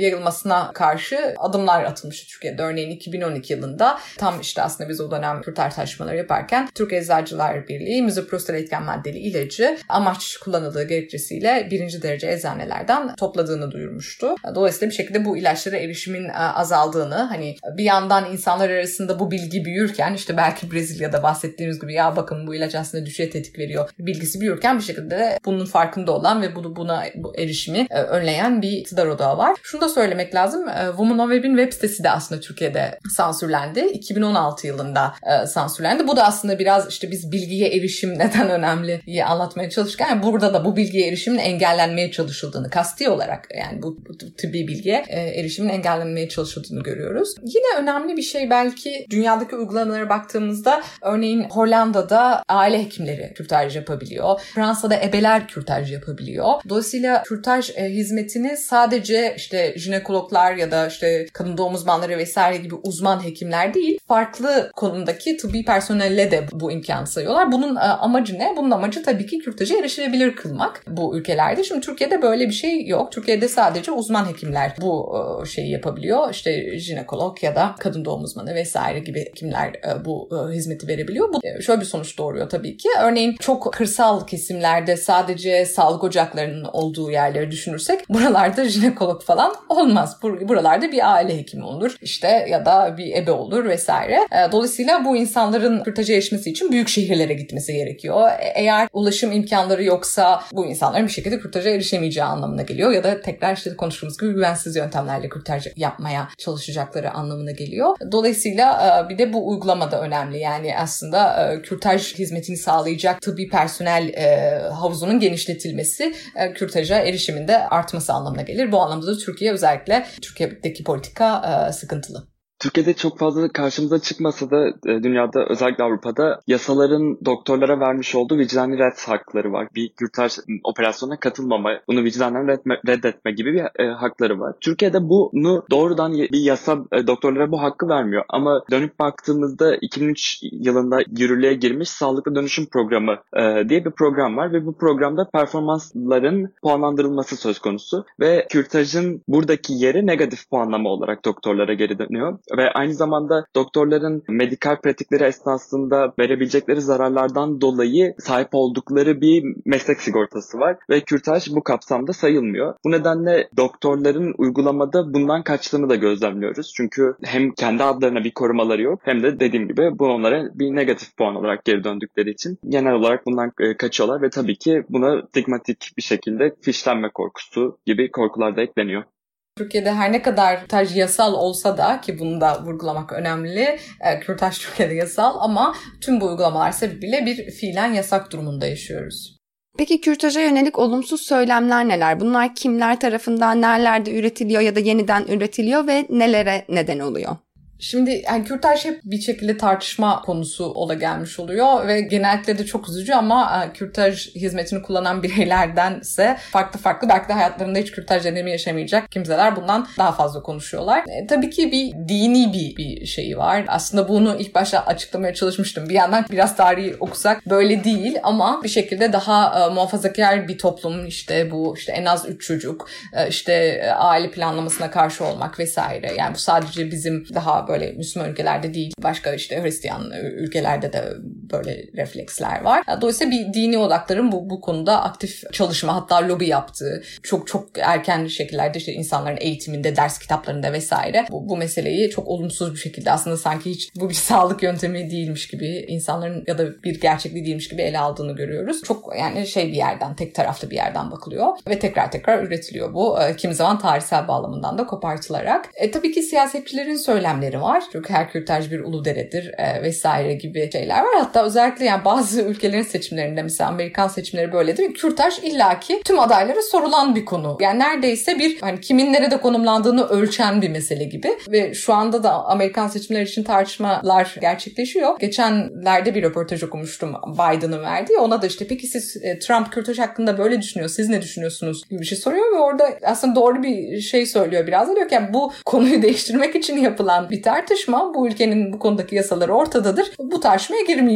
Speaker 3: yayılmasına karşı adımlar atılmıştı Türkiye'de. Örneğin iki bin on iki yılında tam işte aslında biz o dönem Kürt araştırmaları yaparken Türk Eczacılar Birliği misoprostol etken maddeli ilacı amaç kullanıldığı gerekçesiyle birinci derece eczanelerden topladığını duyurmuştu. Dolayısıyla bir şekilde bu ilaçlara erişimin azaldığını, hani bir yandan insanlar arasında bu bilgi büyürken, işte belki Brezilya'da bahsettiğimiz gibi ya bakın bu ilaç aslında düşüğe tetik veriyor bilgisi büyürken bir şekilde de bunun farkında olan ve bunu buna bu erişimi önleyen bir iktidar odağı var. Şunu da söylemek lazım. Women on Web'in web sitesi de aslında Türkiye'de sansürlendi. iki bin on altı yılında sansürlendi. Bu da aslında biraz işte biz bilgiye erişim neden önemli diye anlatmaya çalışırken yani burada da bu bilgiye erişimin engellenmeye çalışıldığını, kasti olarak yani bu, bu tıbbi bilgiye erişimin engellenmeye çalışıldığını görüyoruz. Yine önemli bir şey belki dünyadaki uygulamalara baktığımızda örneğin Hollanda'da aile hekimleri kürtaj yapabiliyor. Fransa'da ebeler kürtaj yapabiliyor. Dolayısıyla kürtaj e, hizmetini sadece işte jinekologlar ya da işte kadın doğum uzmanları vesaire gibi uzman hekimler değil, farklı konumdaki tıbbi personelle de bu imkanı sayıyorlar. Bunun e, amacı ne? Bunun amacı tabii ki kürtaja erişilebilir kılmak bu ülkelerde. Şimdi Türkiye'de böyle bir şey yok. Türkiye'de sadece uzman hekimler bu e, şeyi yapabiliyor. İşte jinekolog ya da kadın doğum uzmanı vesaire gibi hekimler e, bu e, hizmeti verebiliyor. Bu e, şöyle bir sonuç doğuruyor tabii ki. Örneğin çok kırsal kesimlerde sadece sağlık ocaklarının olduğu yerleri düşünürsek buralarda jinekolog falan olmaz. Buralarda bir aile hekimi olur işte ya da bir ebe olur vesaire. Dolayısıyla bu insanların kürtaja erişmesi için büyük şehirlere gitmesi gerekiyor. Eğer ulaşım imkanları yoksa bu insanların bir şekilde kürtaja erişemeyeceği anlamına geliyor ya da tekrar işte konuştuğumuz gibi güvensiz yöntemlerle kürtaj yapmaya çalışacakları anlamına geliyor. Dolayısıyla bir de bu uygulama da önemli. Yani aslında kürtaj hizmetini sağlayacak tıbbi personel havuzunun genişletilmesi kürtaja erişimin de artması anlamına gelir. Bu anlamda da Türkiye özellikle Türkiye'deki politika e, sıkıntılı.
Speaker 4: Türkiye'de çok fazla karşımıza çıkmasa da dünyada özellikle Avrupa'da yasaların doktorlara vermiş olduğu vicdani red hakları var. Bir kürtaj operasyonuna katılmama, bunu vicdanen reddetme, reddetme gibi bir e, hakları var. Türkiye'de bunu doğrudan bir yasa e, doktorlara bu hakkı vermiyor. Ama dönüp baktığımızda iki bin üç yılında yürürlüğe girmiş Sağlıklı Dönüşüm Programı e, diye bir program var ve bu programda performansların puanlandırılması söz konusu ve kürtajın buradaki yeri negatif puanlama olarak doktorlara geri dönüyor. Ve aynı zamanda doktorların medikal pratikleri esnasında verebilecekleri zararlardan dolayı sahip oldukları bir meslek sigortası var ve kürtaj bu kapsamda sayılmıyor. Bu nedenle doktorların uygulamada bundan kaçtığını da gözlemliyoruz. Çünkü hem kendi adlarına bir korumaları yok hem de dediğim gibi bu onlara bir negatif puan olarak geri döndükleri için genel olarak bundan kaçıyorlar ve tabii ki buna stigmatik bir şekilde fişlenme korkusu gibi korkular da ekleniyor.
Speaker 3: Türkiye'de her ne kadar kürtaj yasal olsa da ki bunu da vurgulamak önemli, e, kürtaj Türkiye'de yasal ama tüm bu uygulamalar sebebiyle bir fiilen yasak durumunda yaşıyoruz.
Speaker 2: Peki kürtaja yönelik olumsuz söylemler neler? Bunlar kimler tarafından nerelerde üretiliyor ya da yeniden üretiliyor ve nelere neden oluyor?
Speaker 3: Şimdi yani kürtaj hep bir şekilde tartışma konusu ola gelmiş oluyor ve genellikle de çok üzücü ama kürtaj hizmetini kullanan bireylerdense farklı farklı belki de hayatlarında hiç kürtaj deneyimi yaşamayacak kimseler bundan daha fazla konuşuyorlar. E, tabii ki bir dini bir, bir şeyi var. Aslında bunu ilk başta açıklamaya çalışmıştım. Bir yandan biraz tarihi okusak böyle değil ama bir şekilde daha e, muhafazakar bir toplum işte bu işte en az üç çocuk e, işte e, aile planlamasına karşı olmak vesaire. Yani bu sadece bizim daha böyle Müslüman ülkelerde değil, başka işte Hristiyan ülkelerde de böyle refleksler var. Dolayısıyla bir dini odakların bu, bu konuda aktif çalışma, hatta lobi yaptığı, çok çok erken şekillerde işte insanların eğitiminde, ders kitaplarında vesaire bu, bu meseleyi çok olumsuz bir şekilde aslında sanki hiç bu bir sağlık yöntemi değilmiş gibi, insanların ya da bir gerçekliği değilmiş gibi ele aldığını görüyoruz. Çok yani şey bir yerden, tek taraflı bir yerden bakılıyor ve tekrar tekrar üretiliyor bu. Kimi zaman tarihsel bağlamından da kopartılarak. E, tabii ki siyasetçilerin söylemleri var. Çünkü her kürtaj bir uluderedir e, vesaire gibi şeyler var. Hatta özellikle yani bazı ülkelerin seçimlerinde, mesela Amerikan seçimleri böyledir. Kürtaj illaki tüm adaylara sorulan bir konu. Yani neredeyse bir hani kimin nerede konumlandığını ölçen bir mesele gibi. Ve şu anda da Amerikan seçimleri için tartışmalar gerçekleşiyor. Geçenlerde bir röportaj okumuştum Biden'ın verdiği. Ona da işte peki siz e, Trump kürtaj hakkında böyle düşünüyor, siz ne düşünüyorsunuz gibi bir şey soruyor ve orada aslında doğru bir şey söylüyor biraz da, diyor ki yani bu konuyu değiştirmek için yapılan bir tartışma, bu ülkenin bu konudaki yasaları ortadadır. Bu tartışmaya girmeyeceğiz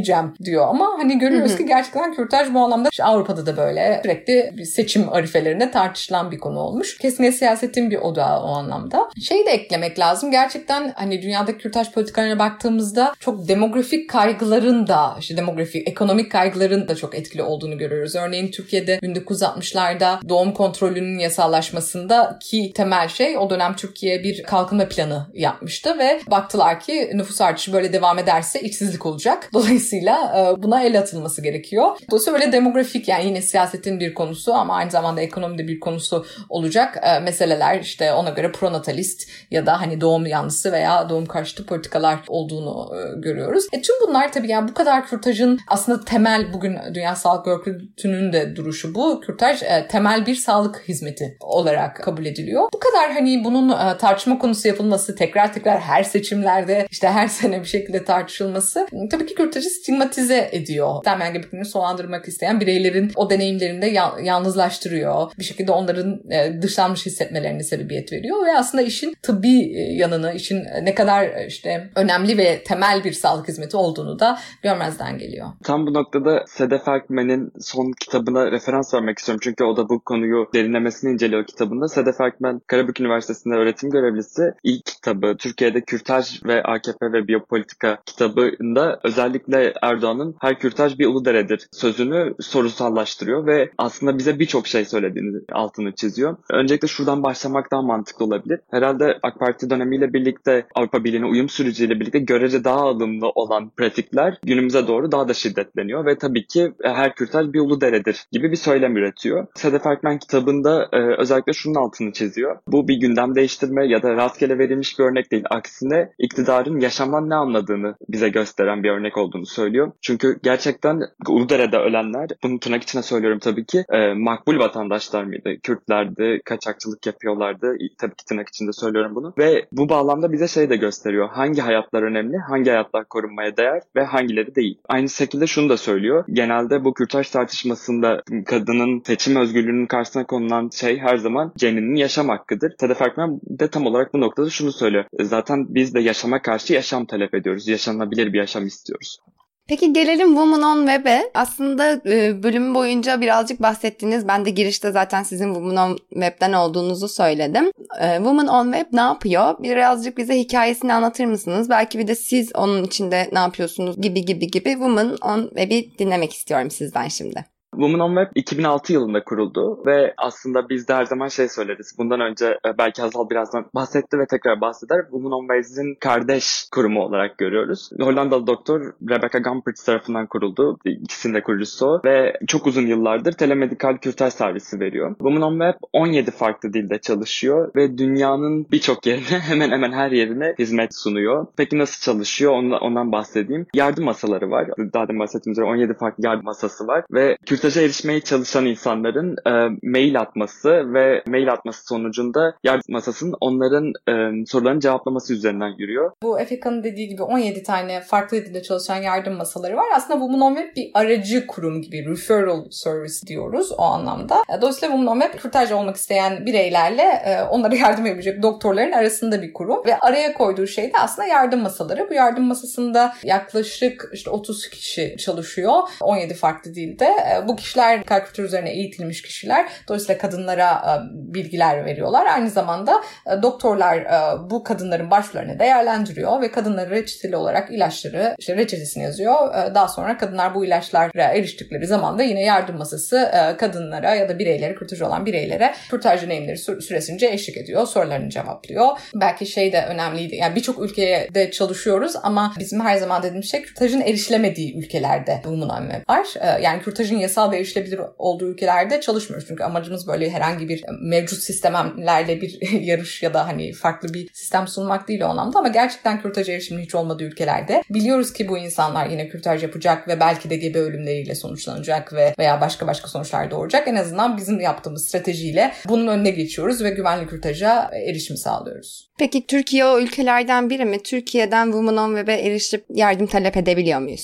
Speaker 3: seçeceğim diyor. Ama hani görüyoruz ki gerçekten kürtaj bu anlamda işte Avrupa'da da böyle sürekli bir seçim arifelerinde tartışılan bir konu olmuş. Kesinlikle siyasetin bir odağı o anlamda. Şey de eklemek lazım. Gerçekten hani dünyadaki kürtaj politikalarına baktığımızda çok demografik kaygıların da, işte demografik, ekonomik kaygıların da çok etkili olduğunu görüyoruz. Örneğin Türkiye'de bin dokuz yüz altmışlarda doğum kontrolünün yasallaşmasında ki temel şey o dönem Türkiye bir kalkınma planı yapmıştı ve baktılar ki nüfus artışı böyle devam ederse işsizlik olacak. Dolayısıyla buna el atılması gerekiyor. Dolayısıyla öyle demografik, yani yine siyasetin bir konusu ama aynı zamanda ekonomide bir konusu olacak meseleler, işte ona göre pronatalist ya da hani doğum yanlısı veya doğum karşıtı politikalar olduğunu görüyoruz. E tüm bunlar tabii yani bu kadar kürtajın aslında temel, bugün Dünya Sağlık Örgütü'nün de duruşu bu. Kürtaj e, temel bir sağlık hizmeti olarak kabul ediliyor. Bu kadar hani bunun e, tartışma konusu yapılması, tekrar tekrar her seçimlerde işte her sene bir şekilde tartışılması e, tabii ki kürtajı stigmatize ediyor. Temel gebeliğini sonlandırmak isteyen bireylerin o deneyimlerini de ya- yalnızlaştırıyor. Bir şekilde onların e, dışlanmış hissetmelerine sebebiyet veriyor ve aslında işin tıbbi e, yanını, işin ne kadar işte önemli ve temel bir sağlık hizmeti olduğunu da görmezden geliyor.
Speaker 4: Tam bu noktada Sedef Erkmen'in son kitabına referans vermek istiyorum. Çünkü o da bu konuyu derinlemesine inceliyor kitabında. Sedef Erkmen, Karabük Üniversitesi'nde öğretim görevlisi. İlk kitabı Türkiye'de Kürtaj ve A K P ve Biyopolitika kitabında özellikle Erdoğan'ın her kürtaj bir Uludere'dir sözünü sorusallaştırıyor ve aslında bize birçok şey söylediğini altını çiziyor. Öncelikle şuradan başlamak daha mantıklı olabilir. Herhalde AK Parti dönemiyle birlikte Avrupa Birliği'ne uyum süreciyle birlikte görece daha alımlı olan pratikler günümüze doğru daha da şiddetleniyor ve tabii ki her kürtaj bir Uludere'dir gibi bir söylem üretiyor. Sedef Erkmen kitabında e, özellikle şunun altını çiziyor. Bu bir gündem değiştirme ya da rastgele verilmiş bir örnek değil. Aksine iktidarın yaşamdan ne anladığını bize gösteren bir örnek olduğunu söylüyor. Çünkü gerçekten Uludere'de ölenler, bunu tırnak içine söylüyorum tabii ki, e, makbul vatandaşlar mıydı? Kürtlerdi, kaçakçılık yapıyorlardı. Tabii ki tırnak içinde söylüyorum bunu. Ve bu bağlamda bize şey de gösteriyor. Hangi hayatlar önemli, hangi hayatlar korunmaya değer ve hangileri değil. Aynı şekilde şunu da söylüyor. Genelde bu kürtaj tartışmasında kadının seçim özgürlüğünün karşısına konulan şey her zaman ceninin yaşam hakkıdır. Sedef Erkmen de tam olarak bu noktada şunu söylüyor. Zaten biz de yaşama karşı yaşam talep ediyoruz. Yaşanabilir bir yaşam istiyoruz.
Speaker 2: Peki gelelim Women on Web'e. Aslında e, bölüm boyunca birazcık bahsettiğiniz, ben de girişte zaten sizin Women on Web'den olduğunuzu söyledim. E, Women on Web ne yapıyor? Birazcık bize hikayesini anlatır mısınız? Belki bir de siz onun içinde ne yapıyorsunuz gibi gibi gibi Women on Web'i dinlemek istiyorum sizden şimdi.
Speaker 4: Women on Web iki bin altı yılında kuruldu ve aslında biz de her zaman şey söyleriz. Bundan önce belki Hazal birazdan bahsetti ve tekrar bahseder. Women on Web'in kardeş kurumu olarak görüyoruz. Hollandalı doktor Rebecca Gumpertz tarafından kuruldu. İkisinin de kurucusu o ve çok uzun yıllardır telemedikal kürtaj servisi veriyor. Women on Web on yedi farklı dilde çalışıyor ve dünyanın birçok yerine, hemen hemen her yerine hizmet sunuyor. Peki nasıl çalışıyor? Ondan, ondan bahsedeyim. Yardım masaları var. Daha da bahsettiğim üzere on yedi farklı yardım masası var ve kürtaja erişmeye çalışan insanların e, mail atması ve mail atması sonucunda yardım masasının onların e, sorularını cevaplaması üzerinden yürüyor.
Speaker 3: Bu Efeka'nın dediği gibi on yedi tane farklı dilde çalışan yardım masaları var. Aslında Women on Web bir aracı kurum gibi, referral service diyoruz o anlamda. Dolayısıyla Women on Web kürtaj olmak isteyen bireylerle e, onlara yardım edebilecek doktorların arasında bir kurum ve araya koyduğu şey de aslında yardım masaları. Bu yardım masasında yaklaşık işte otuz kişi çalışıyor on yedi farklı dilde. E, Bu kişiler kalp kültürü üzerine eğitilmiş kişiler. Dolayısıyla kadınlara e, bilgiler veriyorlar. Aynı zamanda e, doktorlar e, bu kadınların başvurularını değerlendiriyor ve kadınlara reçeteli olarak ilaçları, işte reçetesini yazıyor. E, daha sonra kadınlar bu ilaçlara eriştikleri zaman da yine yardım masası e, kadınlara ya da bireylere, kürtaj olan bireylere kürtaj deneyimleri sü- süresince eşlik ediyor. Sorularını cevaplıyor. Belki şey de önemliydi. Yani birçok ülkeye de çalışıyoruz ama bizim her zaman dediğimiz şey kürtajın erişilemediği ülkelerde Women var. E, yani kürtajın yasal ve erişilebilir olduğu ülkelerde çalışmıyoruz. Çünkü amacımız böyle herhangi bir mevcut sistemlerle bir yarış ya da hani farklı bir sistem sunmak değil o anlamda, ama gerçekten kürtaja erişimin hiç olmadığı ülkelerde biliyoruz ki bu insanlar yine kürtaj yapacak ve belki de gebe ölümleriyle sonuçlanacak ve veya başka başka sonuçlar doğuracak. En azından bizim yaptığımız stratejiyle bunun önüne geçiyoruz ve güvenli kürtaja erişim sağlıyoruz.
Speaker 2: Peki Türkiye o ülkelerden biri mi? Türkiye'den Women on Web'e erişip yardım talep edebiliyor muyuz?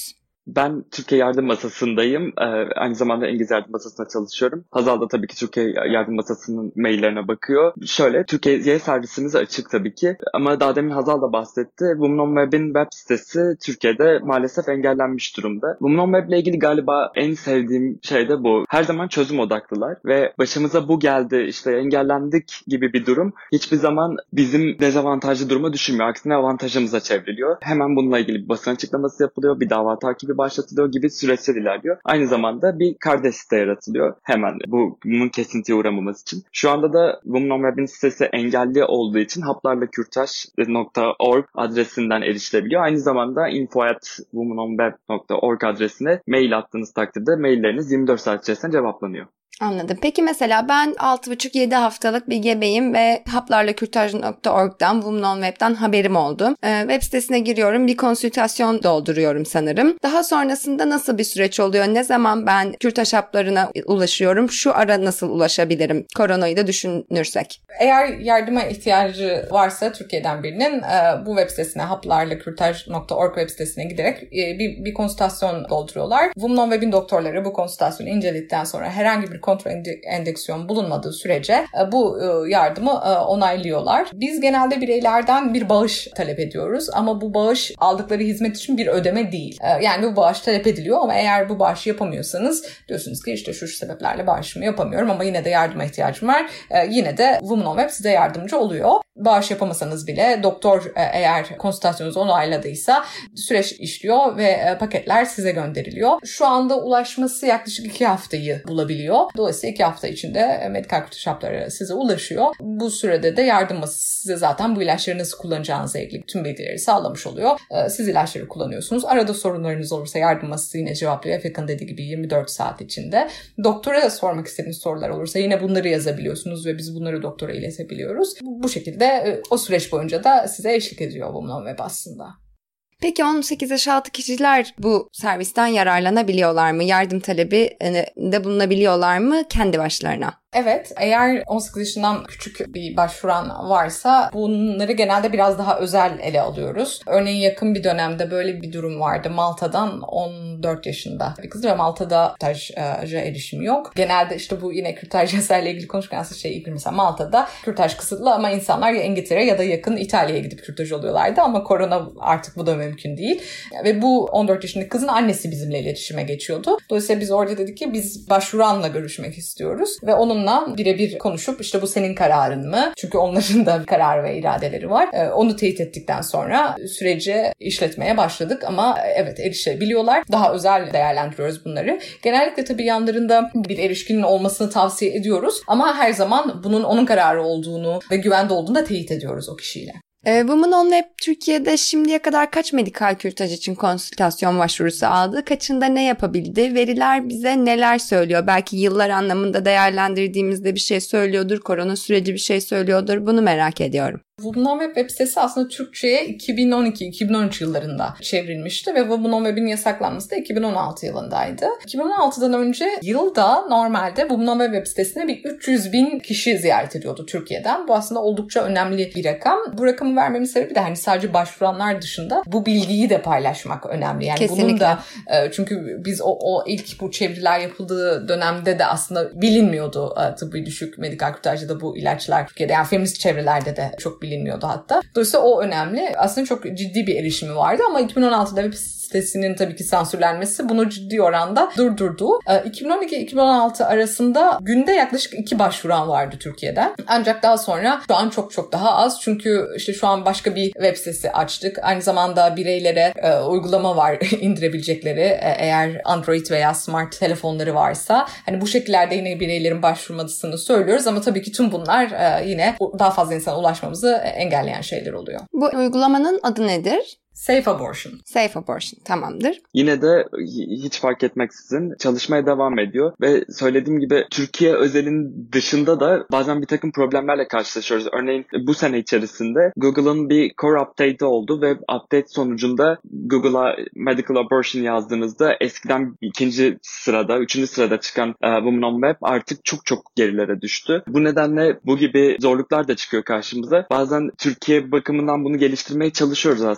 Speaker 4: Ben Türkiye Yardım Masası'ndayım. Ee, aynı zamanda İngiliz Yardım Masası'nda çalışıyorum. Hazal da tabii ki Türkiye Yardım Masası'nın maillerine bakıyor. Şöyle, Türkiye'ye servisimiz açık tabii ki. Ama daha demin Hazal da bahsetti. Women on Web'in web sitesi Türkiye'de maalesef engellenmiş durumda. Women on Web ile ilgili galiba en sevdiğim şey de bu. Her zaman çözüm odaklılar ve başımıza bu geldi, işte engellendik gibi bir durum hiçbir zaman bizim dezavantajlı duruma düşürmüyor. Aksine avantajımıza çevriliyor. Hemen bununla ilgili bir basın açıklaması yapılıyor, bir dava takibi başlatılıyor gibi süreçler ilerliyor. Aynı zamanda bir kardeş site yaratılıyor hemen bu, bunun kesintiye uğramaması için. Şu anda da Women on Web'in sitesi engelli olduğu için haplarla kürtaj nokta org adresinden erişilebiliyor. Aynı zamanda info at women on web nokta org adresine mail attığınız takdirde mailleriniz yirmi dört saat içerisinde cevaplanıyor.
Speaker 2: Anladım. Peki mesela ben altı buçuk yedi haftalık bir gebeyim ve haplarla kürtaj nokta org'dan, Women on Web'den haberim oldu. Ee, web sitesine giriyorum, bir konsültasyon dolduruyorum sanırım. Daha sonrasında nasıl bir süreç oluyor? Ne zaman ben kürtaj haplarına ulaşıyorum? Şu ara nasıl ulaşabilirim? Koronayı da düşünürsek.
Speaker 3: Eğer yardıma ihtiyacı varsa Türkiye'den birinin e, bu web sitesine, haplarla kürtaj nokta org web sitesine giderek e, bir, bir konsültasyon dolduruyorlar. Women on Web'in doktorları bu konsültasyonu inceledikten sonra herhangi bir kontrol endeksiyon bulunmadığı sürece bu yardımı onaylıyorlar. Biz genelde bireylerden bir bağış talep ediyoruz ama bu bağış aldıkları hizmet için bir ödeme değil. Yani bu bağış talep ediliyor ama eğer bu bağışı yapamıyorsanız diyorsunuz ki işte şu, şu sebeplerle bağışımı yapamıyorum ama yine de yardıma ihtiyacım var. Yine de Women on Web size yardımcı oluyor. Bağış yapamasanız bile doktor eğer konsültasyonunuzu onayladıysa süreç işliyor ve paketler size gönderiliyor. Şu anda ulaşması yaklaşık iki haftayı bulabiliyor. Dolayısıyla iki hafta içinde medikal kürtaj hapları size ulaşıyor. Bu sürede de yardım masası size zaten bu ilaçları nasıl kullanacağınızla ilgili tüm bilgileri sağlamış oluyor. Siz ilaçları kullanıyorsunuz. Arada sorunlarınız olursa yardım masası yine cevaplıyor. Efekan dediği gibi yirmi dört saat içinde. Doktora sormak istediğiniz sorular olursa yine bunları yazabiliyorsunuz ve biz bunları doktora iletebiliyoruz. Bu şekilde o süreç boyunca da size eşlik ediyor Women on Web aslında.
Speaker 2: Peki on sekiz yaş altı kişiler bu servisten yararlanabiliyorlar mı? Yardım talebi de bulunabiliyorlar mı kendi başlarına?
Speaker 3: Evet, eğer on sekiz yaşından küçük bir başvuran varsa bunları genelde biraz daha özel ele alıyoruz. Örneğin yakın bir dönemde böyle bir durum vardı. Malta'dan on dört yaşında bir kız ve Malta'da kürtaja erişim yok. Genelde işte bu yine kürtaj yasayla ilgili konuşurken şey ilgili mesela Malta'da kürtaj kısıtlı ama insanlar ya İngiltere ya da yakın İtalya'ya gidip kürtaj oluyorlardı ama korona artık bu da mümkün değil. Ve bu on dört yaşındaki kızın annesi bizimle iletişime geçiyordu. Dolayısıyla biz orada dedik ki biz başvuranla görüşmek istiyoruz ve onun birebir konuşup işte bu senin kararın mı? Çünkü onların da bir karar ve iradeleri var. Ee, onu teyit ettikten sonra süreci işletmeye başladık ama evet erişebiliyorlar. Daha özel değerlendiriyoruz bunları. Genellikle tabii yanlarında bir erişkinin olmasını tavsiye ediyoruz ama her zaman bunun onun kararı olduğunu ve güvende olduğunu da teyit ediyoruz o kişiyle.
Speaker 2: Women on Web Türkiye'de şimdiye kadar kaç medikal kürtaj için konsültasyon başvurusu aldı? Kaçında ne yapabildi? Veriler bize neler söylüyor? Belki yıllar anlamında değerlendirdiğimizde bir şey söylüyordur, korona süreci bir şey söylüyordur. Bunu merak ediyorum.
Speaker 3: Women on Web web sitesi aslında Türkçe'ye iki bin on iki iki bin on üç yıllarında çevrilmişti ve Women on Web'in yasaklanması da iki bin on altı yılındaydı. iki bin on altıdan önce yılda normalde Women on Web web sitesine bir üç yüz bin kişi ziyaret ediyordu Türkiye'den. Bu aslında oldukça önemli bir rakam. Bu rakamı vermemin sebebi de hani sadece başvuranlar dışında bu bilgiyi de paylaşmak önemli. Yani
Speaker 2: kesinlikle.
Speaker 3: Bunun da çünkü biz o, o ilk bu çeviriler yapıldığı dönemde de aslında bilinmiyordu tıbbi düşük medikal kürtajda da bu ilaçlar Türkiye'de. Yani feminist çevrelerde de çok bilinmiyordu hatta. Dolayısıyla o önemli. Aslında çok ciddi bir erişimi vardı ama iki bin on altıda web sitesinin tabii ki sansürlenmesi bunu ciddi oranda durdurdu. iki bin on iki iki bin on altı arasında günde yaklaşık iki başvuran vardı Türkiye'den. Ancak daha sonra şu an çok çok daha az. Çünkü işte şu an başka bir web sitesi açtık. Aynı zamanda bireylere e, uygulama var indirebilecekleri e, eğer Android veya smart telefonları varsa. Hani bu şekillerde yine bireylerin başvurmasını söylüyoruz ama tabii ki tüm bunlar e, yine daha fazla insana ulaşmamızı engelleyen şeyler oluyor.
Speaker 2: Bu uygulamanın adı nedir?
Speaker 3: Safe Abortion.
Speaker 2: Safe Abortion, tamamdır.
Speaker 4: Yine de hiç fark etmeksizin çalışmaya devam ediyor ve söylediğim gibi Türkiye özelin dışında da bazen bir takım problemlerle karşılaşıyoruz. Örneğin bu sene içerisinde Google'ın bir core update'i oldu ve update sonucunda Google'a medical abortion yazdığınızda eskiden ikinci sırada, üçüncü sırada çıkan uh, Women on Web artık çok çok gerilere düştü. Bu nedenle bu gibi zorluklar da çıkıyor karşımıza. Bazen Türkiye bakımından bunu geliştirmeye çalışıyoruz aslında bir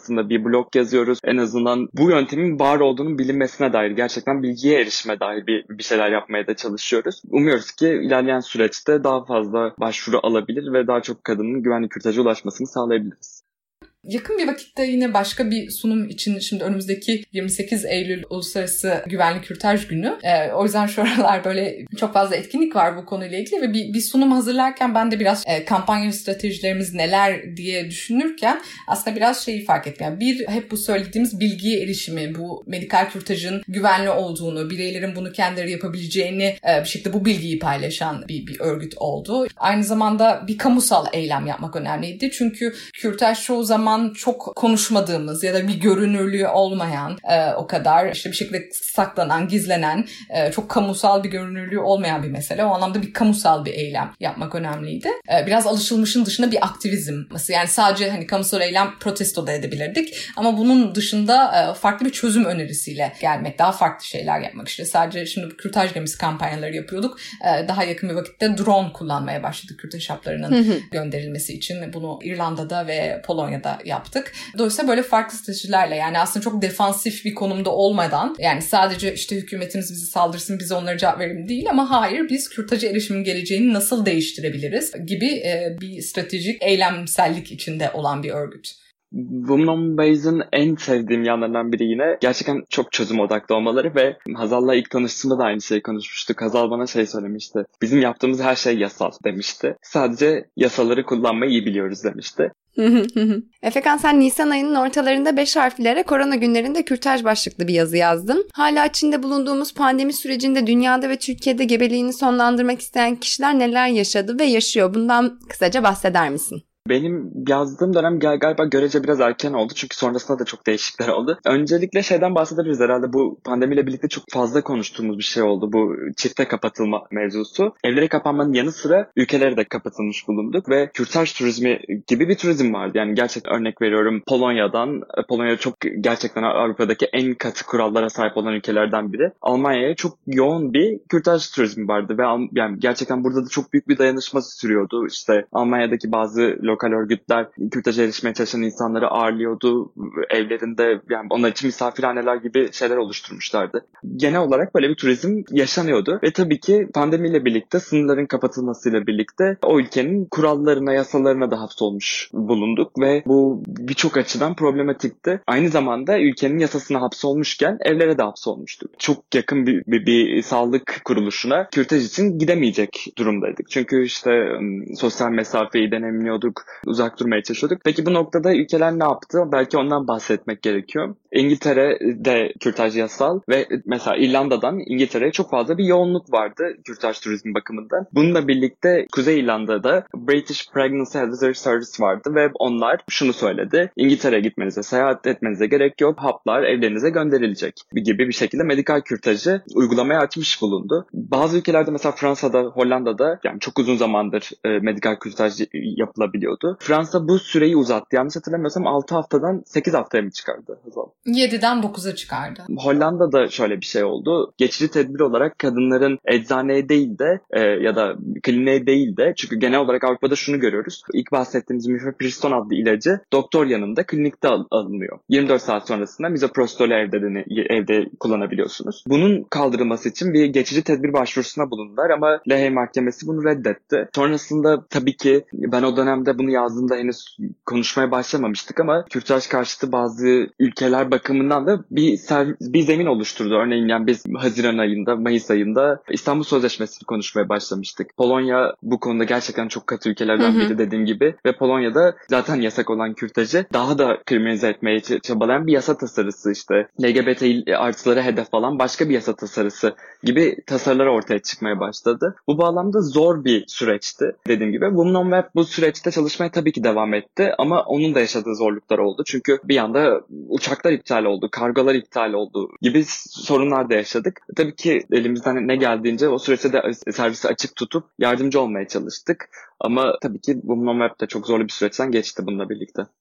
Speaker 4: blog yazıyoruz. En azından bu yöntemin var olduğunun bilinmesine dair, gerçekten bilgiye erişime dair bir, bir şeyler yapmaya da çalışıyoruz. Umuyoruz ki ilerleyen süreçte daha fazla başvuru alabilir ve daha çok kadının güvenli kürtaja ulaşmasını sağlayabiliriz.
Speaker 3: Yakın bir vakitte yine başka bir sunum için, şimdi önümüzdeki yirmi sekiz Eylül Uluslararası Güvenli Kürtaj Günü. Ee, o yüzden şu aralar böyle çok fazla etkinlik var bu konuyla ilgili ve bir, bir sunum hazırlarken ben de biraz e, kampanya stratejilerimiz neler diye düşünürken aslında biraz şeyi fark ettim. Yani bir, hep bu söylediğimiz bilgiye erişimi, bu medikal kürtajın güvenli olduğunu, bireylerin bunu kendileri yapabileceğini e, bir şekilde bu bilgiyi paylaşan bir, bir örgüt oldu. Aynı zamanda bir kamusal eylem yapmak önemliydi. Çünkü kürtaj çoğu zaman çok konuşmadığımız ya da bir görünürlüğü olmayan, e, o kadar işte bir şekilde saklanan, gizlenen, e, çok kamusal bir görünürlüğü olmayan bir mesele. O anlamda bir kamusal bir eylem yapmak önemliydi. E, biraz alışılmışın dışında bir aktivizm. Yani sadece hani kamusal eylem protesto da edebilirdik ama bunun dışında e, farklı bir çözüm önerisiyle gelmek, daha farklı şeyler yapmak. İşte sadece şimdi kürtaj gemisi kampanyaları yapıyorduk. E, daha yakın bir vakitte drone kullanmaya başladık kürtaj haplarının gönderilmesi için. Bunu İrlanda'da ve Polonya'da yaptık. Dolayısıyla böyle farklı stratejilerle, yani aslında çok defansif bir konumda olmadan, yani sadece işte hükümetimiz bizi saldırsın biz onlara cevap verelim değil ama hayır, biz kürtaja erişimin geleceğini nasıl değiştirebiliriz gibi e, bir stratejik eylemsellik içinde olan bir örgüt.
Speaker 4: Women on Base'in en sevdiğim yanlarından biri yine gerçekten çok çözüm odaklı olmaları ve Hazal'la ilk tanıştığımda da aynı şeyi konuşmuştuk. Hazal bana şey söylemişti. Bizim yaptığımız her şey yasal demişti. Sadece yasaları kullanmayı iyi biliyoruz demişti.
Speaker 2: Efekan, sen Nisan ayının ortalarında beş harflere korona günlerinde kürtaj başlıklı bir yazı yazdın. Hala içinde bulunduğumuz pandemi sürecinde dünyada ve Türkiye'de gebeliğini sonlandırmak isteyen kişiler neler yaşadı ve yaşıyor? Bundan kısaca bahseder misin?
Speaker 4: Benim yazdığım dönem galiba görece biraz erken oldu çünkü sonrasında da çok değişiklikler oldu. Öncelikle şeyden bahsedebiliriz herhalde, bu pandemiyle birlikte çok fazla konuştuğumuz bir şey oldu, bu çifte kapatılma mevzusu. Evlere kapanmanın yanı sıra ülkelere de kapatılmış bulunduk ve kürtaj turizmi gibi bir turizm vardı. Yani gerçekten örnek veriyorum, Polonya'dan, Polonya çok gerçekten Avrupa'daki en katı kurallara sahip olan ülkelerden biri. Almanya'ya çok yoğun bir kürtaj turizmi vardı ve yani gerçekten burada da çok büyük bir dayanışma sürüyordu. İşte Almanya'daki bazı lokal örgütler kürtaja erişmeye çalışan insanları ağırlıyordu evlerinde, yani onlar için misafirhaneler gibi şeyler oluşturmuşlardı. Genel olarak böyle bir turizm yaşanıyordu ve tabii ki pandemiyle birlikte, sınırların kapatılmasıyla birlikte o ülkenin kurallarına, yasalarına da hapsolmuş bulunduk ve bu birçok açıdan problematikti. Aynı zamanda ülkenin yasasına hapsolmuşken evlere de hapsolmuştuk. Çok yakın bir, bir, bir sağlık kuruluşuna kürtaj için gidemeyecek durumdaydık. Çünkü işte sosyal mesafeyi deneyimliyorduk, uzak durmaya çalışıyorduk. Peki bu noktada ülkeler ne yaptı? Belki ondan bahsetmek gerekiyor. İngiltere'de kürtaj yasal ve mesela İrlanda'dan İngiltere'ye çok fazla bir yoğunluk vardı kürtaj turizmi bakımından. Bununla birlikte Kuzey İrlanda'da British Pregnancy Advisory Service vardı ve onlar şunu söyledi: İngiltere'ye gitmenize, seyahat etmenize gerek yok. Haplar evlerinize gönderilecek gibi bir şekilde medikal kürtajı uygulamaya açmış bulundu. Bazı ülkelerde, mesela Fransa'da, Hollanda'da yani çok uzun zamandır e, medikal kürtaj yapılabiliyordu. Fransa bu süreyi uzattı. Yanlış hatırlamıyorsam altı haftadan sekiz haftaya mı çıkardı?
Speaker 3: yediden dokuza çıkardı.
Speaker 4: Hollanda'da şöyle bir şey oldu. Geçici tedbir olarak kadınların eczaneye değil de e, ya da kliniğe değil de, çünkü genel olarak Avrupa'da şunu görüyoruz. İlk bahsettiğimiz mifepriston adlı ilacı doktor yanında klinikte al- alınıyor. yirmi dört saat sonrasında misoprostolü evde, de, evde kullanabiliyorsunuz. Bunun kaldırılması için bir geçici tedbir başvurusuna bulundular ama Lahey Mahkemesi bunu reddetti. Sonrasında tabii ki ben o dönemde bunu yazdığımda henüz konuşmaya başlamamıştık ama kürtaj karşıtı bazı ülkeler bakımından da bir, bir zemin oluşturdu. Örneğin yani biz Haziran ayında, Mayıs ayında İstanbul Sözleşmesi'ni konuşmaya başlamıştık. Polonya bu konuda gerçekten çok katı ülkelerden hı hı. biri dediğim gibi ve Polonya'da zaten yasak olan kürtajı daha da kriminalize etmeye çabalayan bir yasa tasarısı, işte L G B T artıları hedef alan başka bir yasa tasarısı gibi tasarılar ortaya çıkmaya başladı. Bu bağlamda zor bir süreçti dediğim gibi. Women on Web bu süreçte çalışmaya tabii ki devam etti ama onun da yaşadığı zorluklar oldu. Çünkü bir anda uçaklar iptal oldu, kargolar iptal oldu gibi sorunlar da yaşadık. Tabii ki elimizden ne geldiğince o süreçte de servisi açık tutup yardımcı olmaya çalıştık. Ama tabii ki Women on Web de çok zorlu bir süreçten geçti bununla birlikte.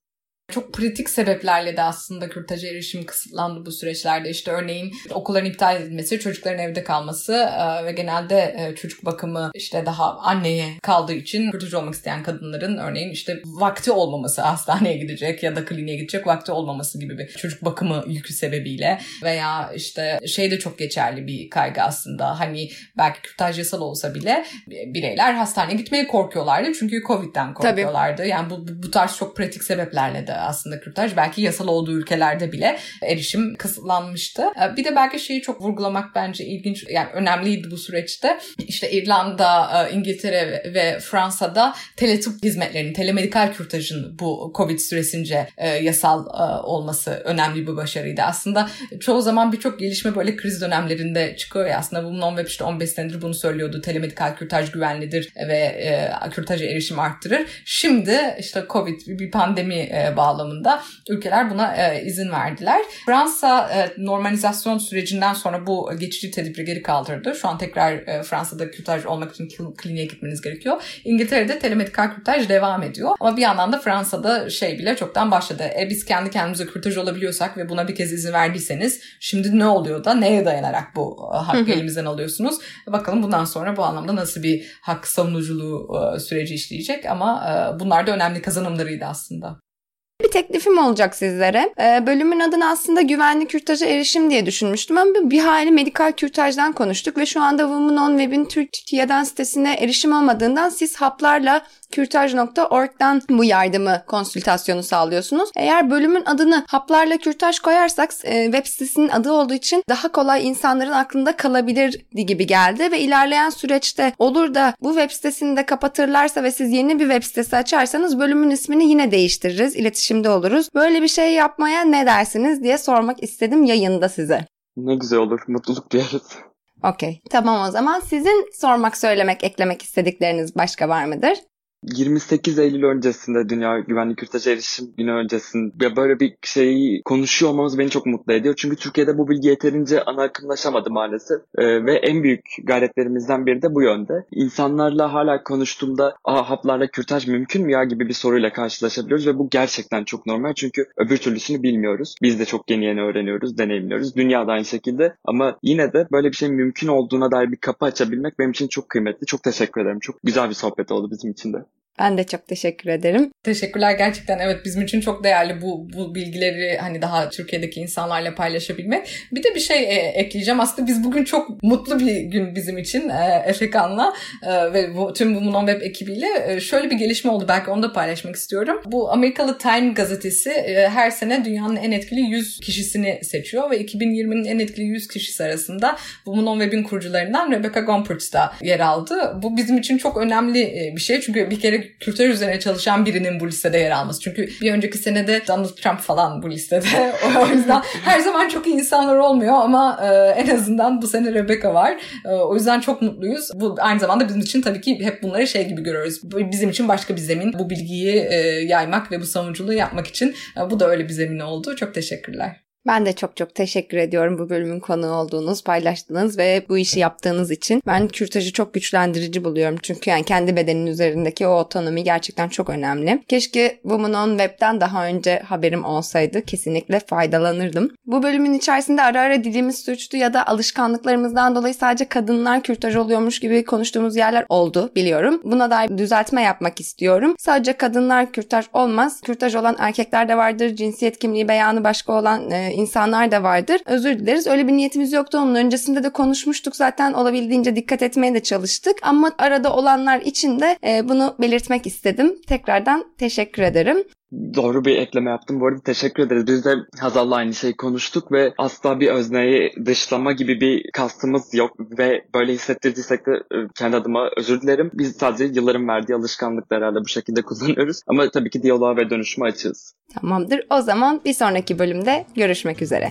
Speaker 3: Çok pratik sebeplerle de aslında kürtaja erişim kısıtlandı bu süreçlerde. İşte örneğin okulların iptal edilmesi, çocukların evde kalması ve genelde çocuk bakımı işte daha anneye kaldığı için kürtaj olmak isteyen kadınların örneğin işte vakti olmaması, hastaneye gidecek ya da kliniğe gidecek vakti olmaması gibi bir çocuk bakımı yükü sebebiyle veya işte şey de çok geçerli bir kaygı aslında. Hani belki kürtaj yasal olsa bile bireyler hastaneye gitmeye korkuyorlardı çünkü Covid'den korkuyorlardı. Tabii. Yani bu, bu tarz çok pratik sebeplerle de aslında kürtaj belki yasal olduğu ülkelerde bile erişim kısıtlanmıştı. Bir de belki şeyi çok vurgulamak bence ilginç, yani önemliydi bu süreçte. İşte İrlanda, İngiltere ve Fransa'da teletıp hizmetlerinin, telemedikal kürtajın bu Covid süresince yasal olması önemli bir başarıydı. Aslında çoğu zaman birçok gelişme böyle kriz dönemlerinde çıkıyor ya, aslında Women on Web işte on beş senedir bunu söylüyordu. Telemedikal kürtaj güvenlidir ve e, kürtaja erişim arttırır. Şimdi işte Covid bir pandemi e, bağlamında ülkeler buna e, izin verdiler. Fransa e, normalizasyon sürecinden sonra bu geçici tedbiri geri kaldırdı. Şu an tekrar e, Fransa'da kürtaj olmak için kliniğe gitmeniz gerekiyor. İngiltere'de telemedikal kürtaj devam ediyor. Ama bir yandan da Fransa'da şey bile çoktan başladı. E, biz kendi kendimize kürtaj olabiliyorsak ve buna bir kez izin verdiyseniz şimdi ne oluyor da neye dayanarak bu e, hakkı elimizden alıyorsunuz? Bakalım bundan sonra bu anlamda nasıl bir hak savunuculuğu e, süreci işleyecek ama e, bunlar da önemli kazanımlarıydı aslında.
Speaker 2: Bir teklifim olacak sizlere. Ee, bölümün adını aslında güvenli kürtaja erişim diye düşünmüştüm ama bir hali medikal kürtajdan konuştuk ve şu anda Women on Web'in Türkiye'den sitesine erişim olmadığından siz haplarla kürtaj nokta org'dan bu yardımı, konsültasyonu sağlıyorsunuz. Eğer bölümün adını haplarla kürtaj koyarsak e, web sitesinin adı olduğu için daha kolay insanların aklında kalabilir gibi geldi ve ilerleyen süreçte olur da bu web sitesini de kapatırlarsa ve siz yeni bir web sitesi açarsanız bölümün ismini yine değiştiririz, iletişimde oluruz. Böyle bir şey yapmaya ne dersiniz diye sormak istedim yayında size.
Speaker 4: Ne güzel olur, mutluluk duyarız.
Speaker 2: Okey, tamam o zaman. Sizin sormak, söylemek, eklemek istedikleriniz başka var mıdır?
Speaker 4: yirmi sekiz Eylül öncesinde, Dünya Güvenlik Kürtaja Erişim Günü öncesinde böyle bir şeyi konuşuyor olmamız beni çok mutlu ediyor. Çünkü Türkiye'de bu bilgi yeterince ana akımlaşamadı maalesef. Ee, ve en büyük gayretlerimizden biri de bu yönde. İnsanlarla hala konuştuğumda aa haplarla kürtaj mümkün mü ya gibi bir soruyla karşılaşabiliyoruz ve bu gerçekten çok normal çünkü öbür türlüsünü bilmiyoruz. Biz de çok yeni yeni öğreniyoruz, deneyimliyoruz. Dünya da aynı şekilde ama yine de böyle bir şey mümkün olduğuna dair bir kapı açabilmek benim için çok kıymetli. Çok teşekkür ederim. Çok güzel bir sohbet oldu bizim için de.
Speaker 2: Ben de çok teşekkür ederim.
Speaker 3: Teşekkürler gerçekten. Evet, bizim için çok değerli bu bu bilgileri hani daha Türkiye'deki insanlarla paylaşabilmek. Bir de bir şey e, ekleyeceğim. Aslında biz bugün çok mutlu bir gün bizim için e, Efekan'la e, ve bu, tüm Women on Web ekibiyle e, şöyle bir gelişme oldu. Belki onu da paylaşmak istiyorum. Bu Amerikalı Time gazetesi e, her sene dünyanın en etkili yüz kişisini seçiyor ve iki bin yirminin en etkili yüz kişisi arasında Women on Web'in kurucularından Rebecca Gompertz da yer aldı. Bu bizim için çok önemli e, bir şey. Çünkü bir kere kürtaj üzerine çalışan birinin bu listede yer alması. Çünkü bir önceki senede Donald Trump falan bu listede. O yüzden her zaman çok iyi insanlar olmuyor ama e, en azından bu sene Rebecca var. E, o yüzden çok mutluyuz. Bu aynı zamanda bizim için tabii ki hep bunları şey gibi görüyoruz. Bizim için başka bir zemin. Bu bilgiyi e, yaymak ve bu savunuculuğu yapmak için e, bu da öyle bir zemin oldu. Çok teşekkürler.
Speaker 2: Ben de çok çok teşekkür ediyorum bu bölümün konuğu olduğunuz, paylaştığınız ve bu işi yaptığınız için. Ben kürtajı çok güçlendirici buluyorum. Çünkü yani kendi bedenin üzerindeki o otonomi gerçekten çok önemli. Keşke Women on Web'den daha önce haberim olsaydı. Kesinlikle faydalanırdım. Bu bölümün içerisinde ara ara dilimiz sürçtü ya da alışkanlıklarımızdan dolayı sadece kadınlar kürtaj oluyormuş gibi konuştuğumuz yerler oldu biliyorum. Buna dair düzeltme yapmak istiyorum. Sadece kadınlar kürtaj olmaz. Kürtaj olan erkekler de vardır. Cinsiyet kimliği beyanı başka olan e, insanlar da vardır. Özür dileriz. Öyle bir niyetimiz yoktu. Onun öncesinde de konuşmuştuk zaten. Olabildiğince dikkat etmeye de çalıştık. Ama arada olanlar için de e, bunu belirtmek istedim. Tekrardan teşekkür ederim.
Speaker 4: Doğru bir ekleme yaptım. Bu arada teşekkür ederiz. Biz de Hazal'la aynı şeyi konuştuk ve asla bir özneyi dışlama gibi bir kastımız yok ve böyle hissettirdiysek de kendi adıma özür dilerim. Biz sadece yılların verdiği alışkanlıklarla bu şekilde kullanıyoruz. Ama tabii ki diyaloğa ve dönüşüme açığız.
Speaker 2: Tamamdır. O zaman bir sonraki bölümde görüşmek üzere.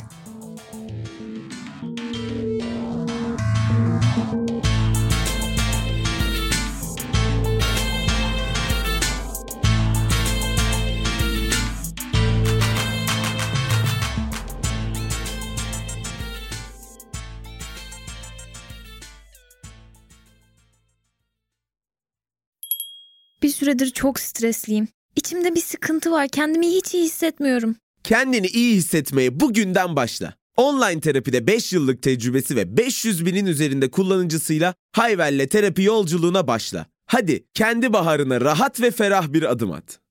Speaker 9: Bir süredir çok stresliyim. İçimde bir sıkıntı var. Kendimi hiç iyi hissetmiyorum.
Speaker 1: Kendini iyi hissetmeye bugünden başla. Online terapide beş yıllık tecrübesi ve beş yüz binin üzerinde kullanıcısıyla Hayvel'le terapi yolculuğuna başla. Hadi kendi baharına rahat ve ferah bir adım at.